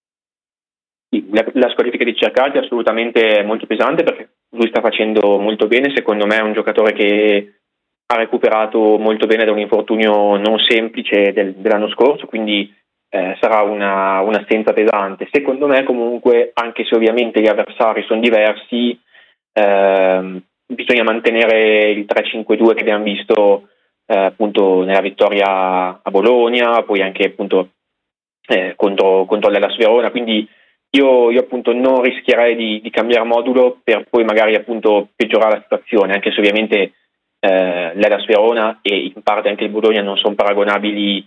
La squalifica di Cercati è assolutamente molto pesante, perché lui sta facendo molto bene, secondo me è un giocatore che ha recuperato molto bene da un infortunio non semplice dell'anno scorso, quindi sarà un'assenza pesante. Secondo me comunque, anche se ovviamente gli avversari sono diversi, bisogna mantenere il 3-5-2 che abbiamo visto appunto nella vittoria a Bologna, poi anche appunto contro l'Hellas Verona, quindi io appunto non rischierei di cambiare modulo per poi magari appunto peggiorare la situazione, anche se ovviamente l'Hellas Verona e in parte anche il Bologna non sono paragonabili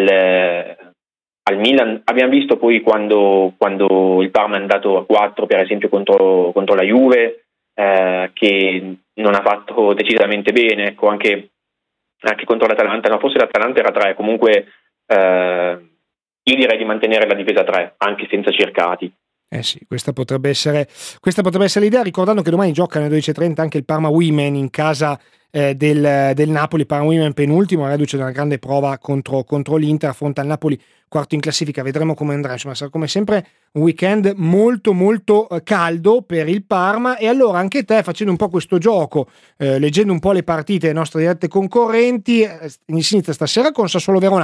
al Milan. Abbiamo visto poi quando il Parma è andato a 4 per esempio contro la Juve, che non ha fatto decisamente bene, ecco, anche contro l'Atalanta, no, forse l'Atalanta era 3, comunque io direi di mantenere la difesa 3 anche senza Cercati. Sì, questa potrebbe essere l'idea, ricordando che domani gioca alle 12:30 anche il Parma Women in casa del Napoli. Parma Women penultimo, reduce da una grande prova contro l'Inter, affronta il Napoli quarto in classifica, vedremo come andrà. Insomma, sarà come sempre un weekend molto molto caldo per il Parma. E allora anche te, facendo un po' questo gioco, leggendo un po' le partite delle nostre dirette concorrenti, si inizia stasera con Sassuolo Verona.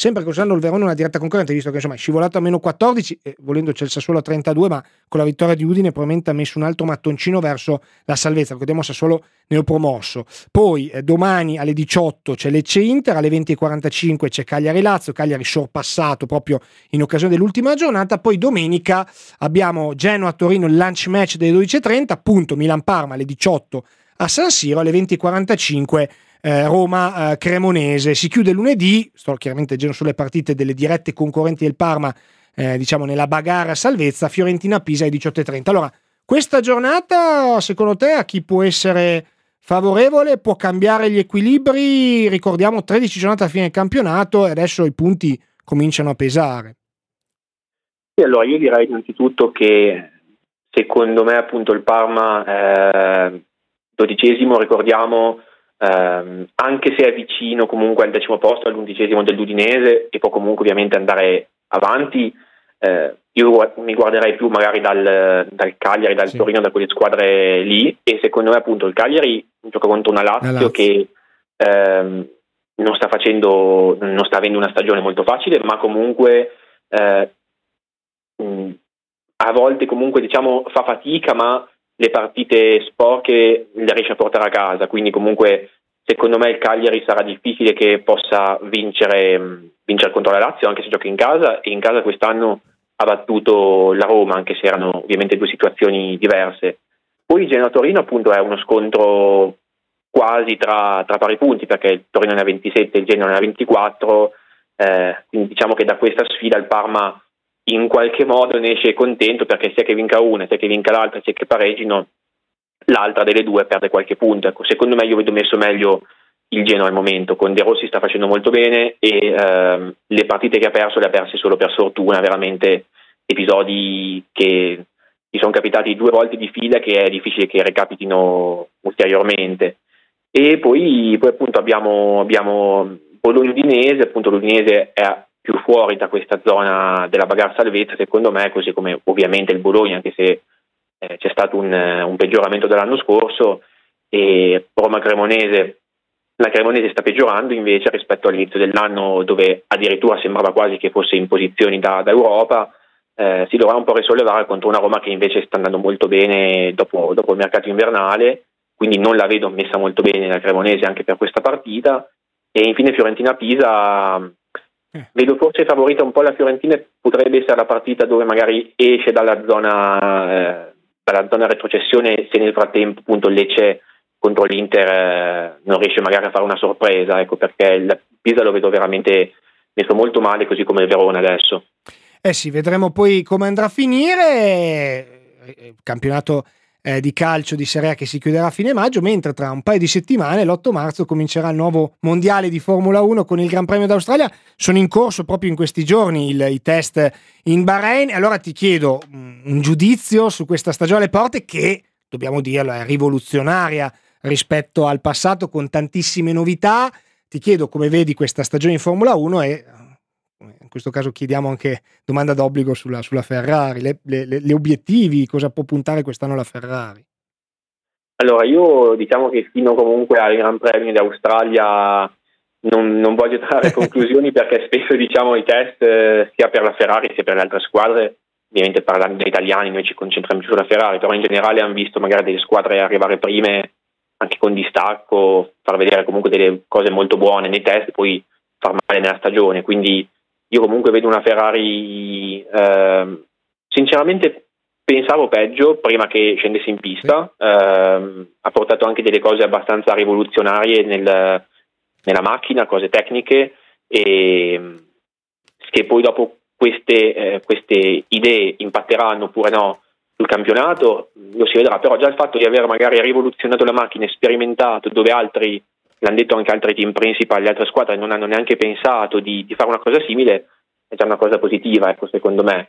sempre considerando il Verona una diretta concorrente, visto che insomma è scivolato a meno 14 e volendo c'è il Sassuolo a 32, ma con la vittoria di Udine probabilmente ha messo un altro mattoncino verso la salvezza. Ricordiamo Sassuolo neopromosso. Poi domani alle 18 c'è Lecce Inter, alle 20:45 c'è Cagliari Lazio, Cagliari sorpassato proprio in occasione dell'ultima giornata. Poi domenica abbiamo Genoa Torino, il lunch match delle 12:30, appunto Milan Parma alle 18 a San Siro, alle 20:45 Roma Cremonese. Si chiude lunedì, sto chiaramente leggendo sulle partite delle dirette concorrenti del Parma, diciamo nella bagarre a salvezza, Fiorentina Pisa alle 18:30. Allora, questa giornata secondo te a chi può essere favorevole? Può cambiare gli equilibri? Ricordiamo 13 giornate a fine del campionato e adesso i punti cominciano a pesare. E allora io direi innanzitutto che secondo me appunto il Parma 12esimo, ricordiamo, anche se è vicino comunque al 10° posto, all'11° dell'Udinese e può comunque ovviamente andare avanti, io mi guarderei più magari dal Cagliari, dal Torino, da quelle squadre lì, e secondo me appunto il Cagliari gioca contro una Lazio che non sta avendo una stagione molto facile, ma comunque a volte comunque diciamo fa fatica, ma le partite sporche le riesce a portare a casa, quindi comunque secondo me il Cagliari sarà difficile che possa vincere contro la Lazio, anche se gioca in casa, e in casa quest'anno ha battuto la Roma, anche se erano ovviamente due situazioni diverse. Poi Genoa-Torino appunto è uno scontro quasi tra pari punti, perché il Torino ne ha 27 e il Genoa ne ha 24, quindi diciamo che da questa sfida il Parma in qualche modo ne esce contento, perché sia che vinca una, sia che vinca l'altra, sia che pareggino, l'altra delle due perde qualche punto. Ecco, secondo me io vedo messo meglio il Genoa al momento, con De Rossi sta facendo molto bene e le partite che ha perso le ha perse solo per sfortuna, veramente episodi che gli sono capitati 2 volte di fila che è difficile che recapitino ulteriormente. E poi appunto abbiamo Bologna-Udinese, appunto l'Udinese è più fuori da questa zona della bagarre salvezza secondo me, così come ovviamente il Bologna, anche se c'è stato un peggioramento dall'anno scorso. E Roma-Cremonese, la Cremonese sta peggiorando invece rispetto all'inizio dell'anno, dove addirittura sembrava quasi che fosse in posizioni da Europa. Si dovrà un po' risollevare contro una Roma che invece sta andando molto bene dopo il mercato invernale, quindi non la vedo messa molto bene la Cremonese anche per questa partita. E infine Fiorentina-Pisa, vedo forse favorita un po' la Fiorentina, potrebbe essere la partita dove magari esce dalla zona retrocessione, se nel frattempo appunto il Lecce contro l'Inter non riesce magari a fare una sorpresa, ecco, perché il Pisa lo vedo veramente messo molto male, così come il Verona adesso. Sì, vedremo poi come andrà a finire il campionato di calcio di Serie A, che si chiuderà a fine maggio, mentre tra un paio di settimane, l'8 marzo, comincerà il nuovo mondiale di Formula 1 con il Gran Premio d'Australia. Sono in corso proprio in questi giorni i test in Bahrain. Allora ti chiedo un giudizio su questa stagione alle porte, che dobbiamo dirlo è rivoluzionaria rispetto al passato, con tantissime novità. Ti chiedo come vedi questa stagione in Formula 1 e in questo caso chiediamo anche domanda d'obbligo sulla Ferrari, le obiettivi, cosa può puntare quest'anno la Ferrari? Allora io diciamo che fino comunque al Gran Premio d'Australia non voglio trarre conclusioni, perché spesso diciamo i test sia per la Ferrari sia per le altre squadre, ovviamente parlando degli italiani noi ci concentriamo sulla Ferrari, però in generale hanno visto magari delle squadre arrivare prime anche con distacco, far vedere comunque delle cose molto buone nei test, poi far male nella stagione, quindi io comunque vedo una Ferrari, sinceramente pensavo peggio prima che scendesse in pista, ha portato anche delle cose abbastanza rivoluzionarie nella macchina, cose tecniche, e che poi dopo queste idee impatteranno oppure no sul campionato, lo si vedrà. Però già il fatto di aver magari rivoluzionato la macchina, sperimentato, dove altri, l'hanno detto anche altri team principal, le altre squadre non hanno neanche pensato di fare una cosa simile, è già una cosa positiva, ecco, secondo me.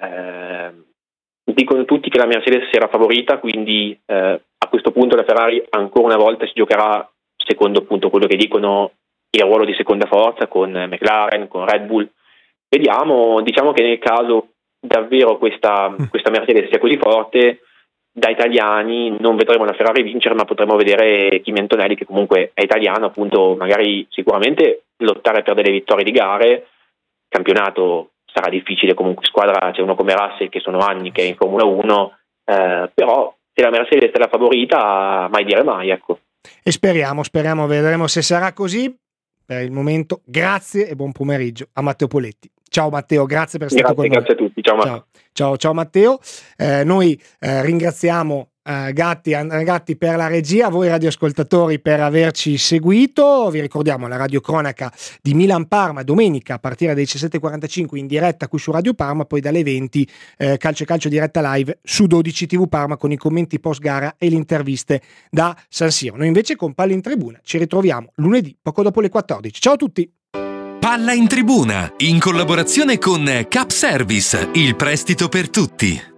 Dicono tutti che la Mercedes era favorita, quindi a questo punto la Ferrari ancora una volta si giocherà, secondo appunto quello che dicono, il ruolo di seconda forza con McLaren, con Red Bull. Vediamo, diciamo che nel caso davvero questa Mercedes sia così forte, da italiani non vedremo la Ferrari vincere, ma potremo vedere Kimi Antonelli, che comunque è italiano, appunto, magari sicuramente lottare per delle vittorie di gare, campionato sarà difficile, comunque squadra c'è uno come Russell che sono anni che è in Formula 1, però se la Mercedes è la favorita, mai dire mai, ecco. E speriamo, vedremo se sarà così. Per il momento grazie e buon pomeriggio a Matteo Poletti. Ciao Matteo, grazie per essere stato con noi. Grazie a tutti, Ciao Matteo. Noi ringraziamo Andrea Gatti per la regia, voi radioascoltatori per averci seguito. Vi ricordiamo la radiocronaca di Milan-Parma domenica a partire dalle 17.45 in diretta qui su Radio Parma, poi dalle 20 calcio e calcio diretta live su 12 TV Parma con i commenti post gara e le interviste da San Siro. Noi invece con Palla in Tribuna ci ritroviamo lunedì poco dopo le 14. Ciao a tutti. Palla in Tribuna in collaborazione con Cap Service, il prestito per tutti.